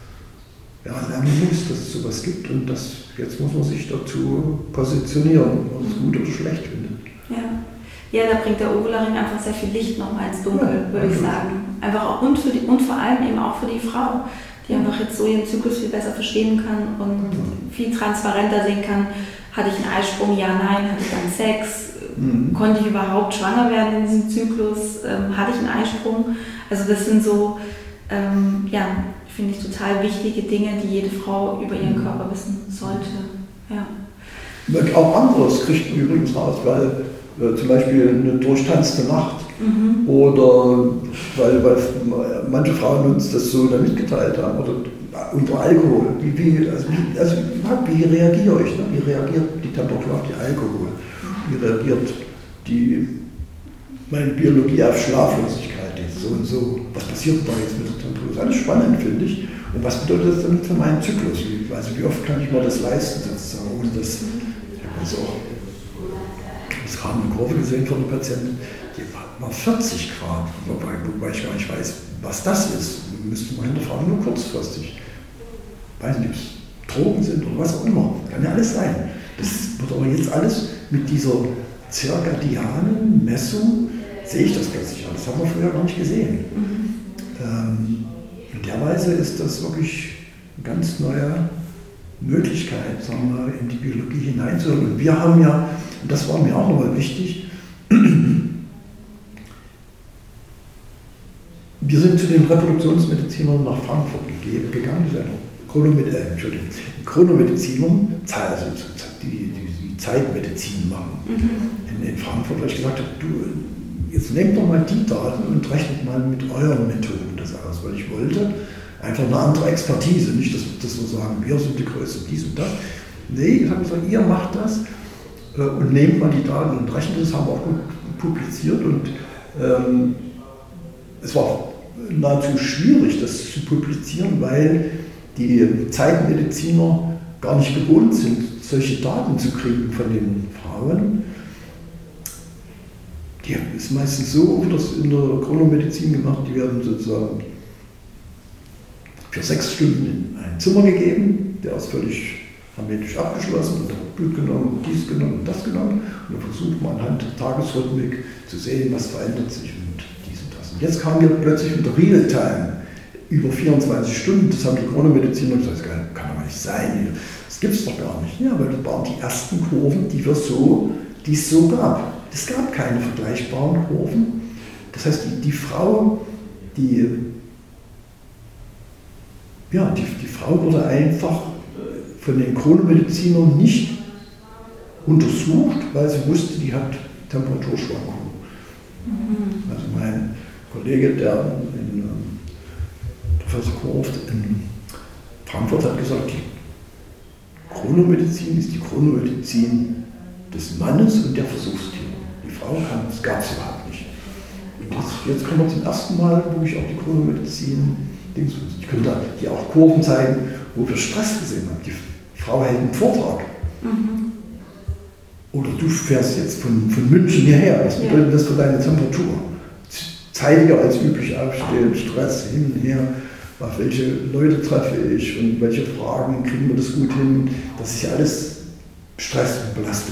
äh, ja, lernen muss, dass es sowas gibt und das, jetzt muss man sich dazu positionieren, ob es gut oder schlecht findet. Ja. Ja, da bringt der Ovularing einfach sehr viel Licht nochmal ins Dunkel, ja, würde ich sagen. Einfach auch und, für die, und vor allem eben auch für die Frau, die einfach jetzt so ihren Zyklus viel besser verstehen kann und mhm. viel transparenter sehen kann. Hatte ich einen Eisprung? Ja, nein. Hatte ich dann Sex? Mhm. Konnte ich überhaupt schwanger werden in diesem Zyklus? Ähm, hatte ich einen Eisprung? Also das sind so, ähm, ja, finde ich total wichtige Dinge, die jede Frau über ihren Körper wissen sollte. Ja. Auch anderes kriegt man übrigens raus, weil äh, zum Beispiel eine durchtanzte Nacht mhm. oder weil, weil manche Frauen uns das so dann mitgeteilt haben oder unter Alkohol. Wie, wie, also, wie, also, wie reagiere ich? Ne? Wie reagiert die Temperatur auf die Alkohol? Wie reagiert die, meine Biologie auf Schlaflosigkeit? So und so. Was passiert da jetzt mit der Temperatur? Das ist alles spannend, finde ich. Und was bedeutet das dann für meinen Zyklus? Also wie oft kann ich mir das leisten, sozusagen, ohne dass ich habe jetzt auch das gerade eine Kurve gesehen von einer Patientin, die war vierzig Grad, wobei, wobei ich gar nicht weiß, was das ist. Müsste man hinterfragen, nur kurzfristig. Ich weiß nicht, ob es Drogen sind oder was auch immer. Kann ja alles sein. Das wird aber jetzt alles mit dieser zirkadianen Messung, sehe ich das plötzlich an. Das haben wir früher gar nicht gesehen. Mhm. Ähm, in der Weise ist das wirklich eine ganz neue Möglichkeit, sagen wir, in die Biologie hineinzuhören. Und wir haben ja, und das war mir auch nochmal wichtig, wir sind zu den Reproduktionsmedizinern nach Frankfurt gegangen, die sind Chronomedizin, äh, Entschuldigung, Chronomedizinern, also die, die, die Zeitmedizin machen mhm. in, in Frankfurt, weil ich gesagt habe, du, jetzt nehmt doch mal die Daten und rechnet mal mit euren Methoden das aus, weil ich wollte einfach eine andere Expertise, nicht, dass, dass wir sagen, wir sind die Größte, dies und das. Nee, ich habe gesagt, ihr macht das äh, und nehmt mal die Daten und rechnet das, haben wir auch gut publiziert und ähm, es war nahezu schwierig, das zu publizieren, weil die Zeitmediziner gar nicht gewohnt sind, solche Daten zu kriegen von den Frauen. Die ist meistens so, wird das in der Chronomedizin gemacht, die werden sozusagen für sechs Stunden in ein Zimmer gegeben, der ist völlig hermetisch abgeschlossen, und da wird Blut genommen, dies genommen und das genommen, und dann versucht man anhand der Tagesrhythmik zu sehen, was verändert sich und dies und das. Und jetzt kam wir plötzlich mit der Realtime über vierundzwanzig Stunden, das haben die Chronomediziner gesagt, das kann, kann doch nicht sein, das gibt es doch gar nicht. Ja, weil das waren die ersten Kurven, die wir so, die es so gab. Es gab keine vergleichbaren Kurven. Das heißt, die, die Frau, die, ja, die, die Frau wurde einfach von den Chronomedizinern nicht untersucht, weil sie wusste, die hat Temperaturschwankungen. Mhm. Also mein Kollege, der in, äh, Professor Korff in Frankfurt hat gesagt, die Chronomedizin ist die Chronomedizin des Mannes und der Versuchstiere. Die Frau kann, das gab es überhaupt nicht. Und jetzt, jetzt kommen wir zum ersten Mal, wo ich auch die Chronomedizin, ich könnte dir auch Kurven zeigen, wo wir Stress gesehen haben. Die Frau hält einen Vortrag. Mhm. Oder du fährst jetzt von, von München hierher. Was bedeutet ja. das für deine Temperatur? Zeitiger als üblich aufstehen, Stress hin und her. Auf welche Leute treffe ich und welche Fragen kriegen wir das gut hin? Das ist ja alles Stress und Belastung.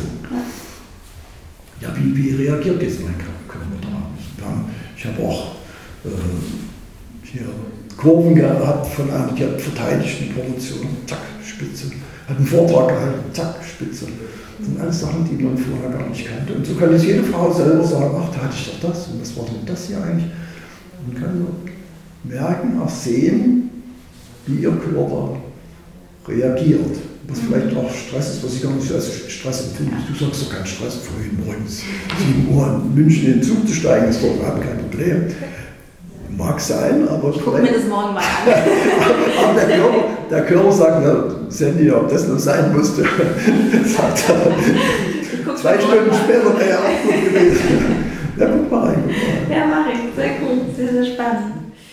Ja, wie, wie reagiert jetzt mein Körper daran? Ich habe auch äh, hier Kurven gehabt von einer, die hat verteidigt die Promotion, zack, Spitze. Hat einen Vortrag gehalten, zack, Spitze. Das sind alles Sachen, die man vorher gar nicht kannte. Und so kann jetzt jede Frau selber sagen, ach, da hatte ich doch das und was war denn das hier eigentlich? Man kann so merken, auch sehen, wie ihr Körper reagiert. Was vielleicht auch Stress ist, was ich gar nicht so als Stress empfinde. Du sagst doch keinen Stress, vorhin morgens sieben Uhr in München in den Zug zu steigen, ist doch überhaupt kein Problem. Mag sein, aber ich guck mir das morgen mal an. Aber der Körper, der Körper sagt, na, Sandy, ob das nur sein musste, sagt er. Zwei Stunden später wäre er auch gut gewesen. Ja, guck mal rein. Guck mal. Ja, mach ich. Sehr gut, sehr, sehr spannend.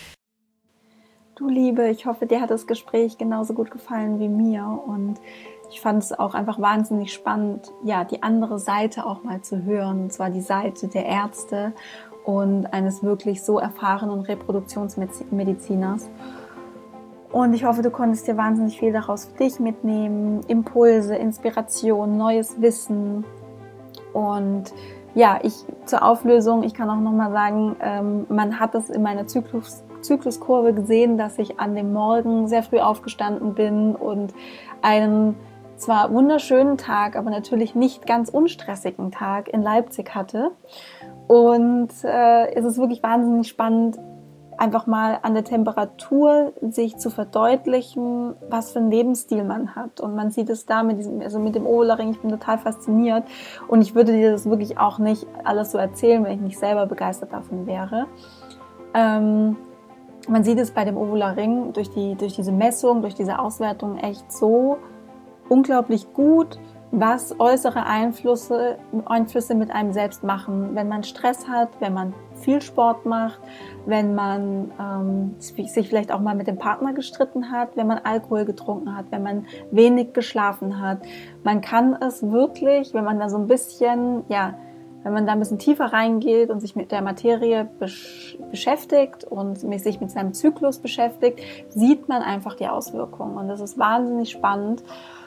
Du Liebe, ich hoffe, dir hat das Gespräch genauso gut gefallen wie mir, und ich fand es auch einfach wahnsinnig spannend, ja, die andere Seite auch mal zu hören, und zwar die Seite der Ärzte und eines wirklich so erfahrenen Reproduktionsmediziners. Und ich hoffe, du konntest dir wahnsinnig viel daraus für dich mitnehmen, Impulse, Inspiration, neues Wissen. Und ja, ich zur Auflösung, ich kann auch nochmal sagen, ähm, man hat es in meiner Zyklus Zykluskurve gesehen, dass ich an dem Morgen sehr früh aufgestanden bin und einen zwar wunderschönen Tag, aber natürlich nicht ganz unstressigen Tag in Leipzig hatte. Und äh, es ist wirklich wahnsinnig spannend, einfach mal an der Temperatur sich zu verdeutlichen, was für einen Lebensstil man hat. Und man sieht es da mit diesem, also mit dem Ovularring, ich bin total fasziniert. Und ich würde dir das wirklich auch nicht alles so erzählen, wenn ich nicht selber begeistert davon wäre. Ähm, Man sieht es bei dem Ovularring durch, die, durch diese Messung, durch diese Auswertung echt so unglaublich gut, was äußere Einflüsse, Einflüsse mit einem selbst machen. Wenn man Stress hat, wenn man viel Sport macht, wenn man ähm, sich vielleicht auch mal mit dem Partner gestritten hat, wenn man Alkohol getrunken hat, wenn man wenig geschlafen hat. Man kann es wirklich, wenn man da so ein bisschen, ja, wenn man da ein bisschen tiefer reingeht und sich mit der Materie besch- beschäftigt und sich mit seinem Zyklus beschäftigt, sieht man einfach die Auswirkungen. Und das ist wahnsinnig spannend.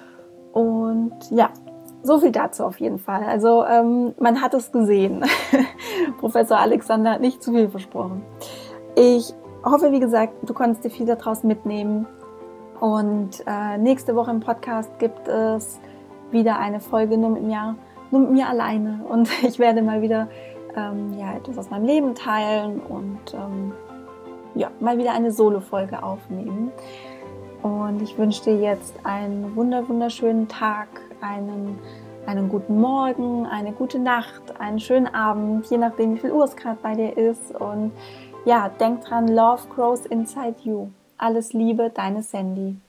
Und ja, so viel dazu auf jeden Fall. Also ähm, man hat es gesehen. Professor Alexander hat nicht zu viel versprochen. Ich hoffe, wie gesagt, du konntest dir viel daraus mitnehmen. Und äh, nächste Woche im Podcast gibt es wieder eine Folge nur mit mir, nur mit mir alleine. Und ich werde mal wieder ähm, ja, etwas aus meinem Leben teilen und ähm, ja, mal wieder eine Solo-Folge aufnehmen. Und ich wünsche dir jetzt einen wunder wunderschönen Tag, einen, einen guten Morgen, eine gute Nacht, einen schönen Abend, je nachdem, wie viel Uhr es gerade bei dir ist. Und ja, denk dran, Love grows inside you. Alles Liebe, deine Sandy.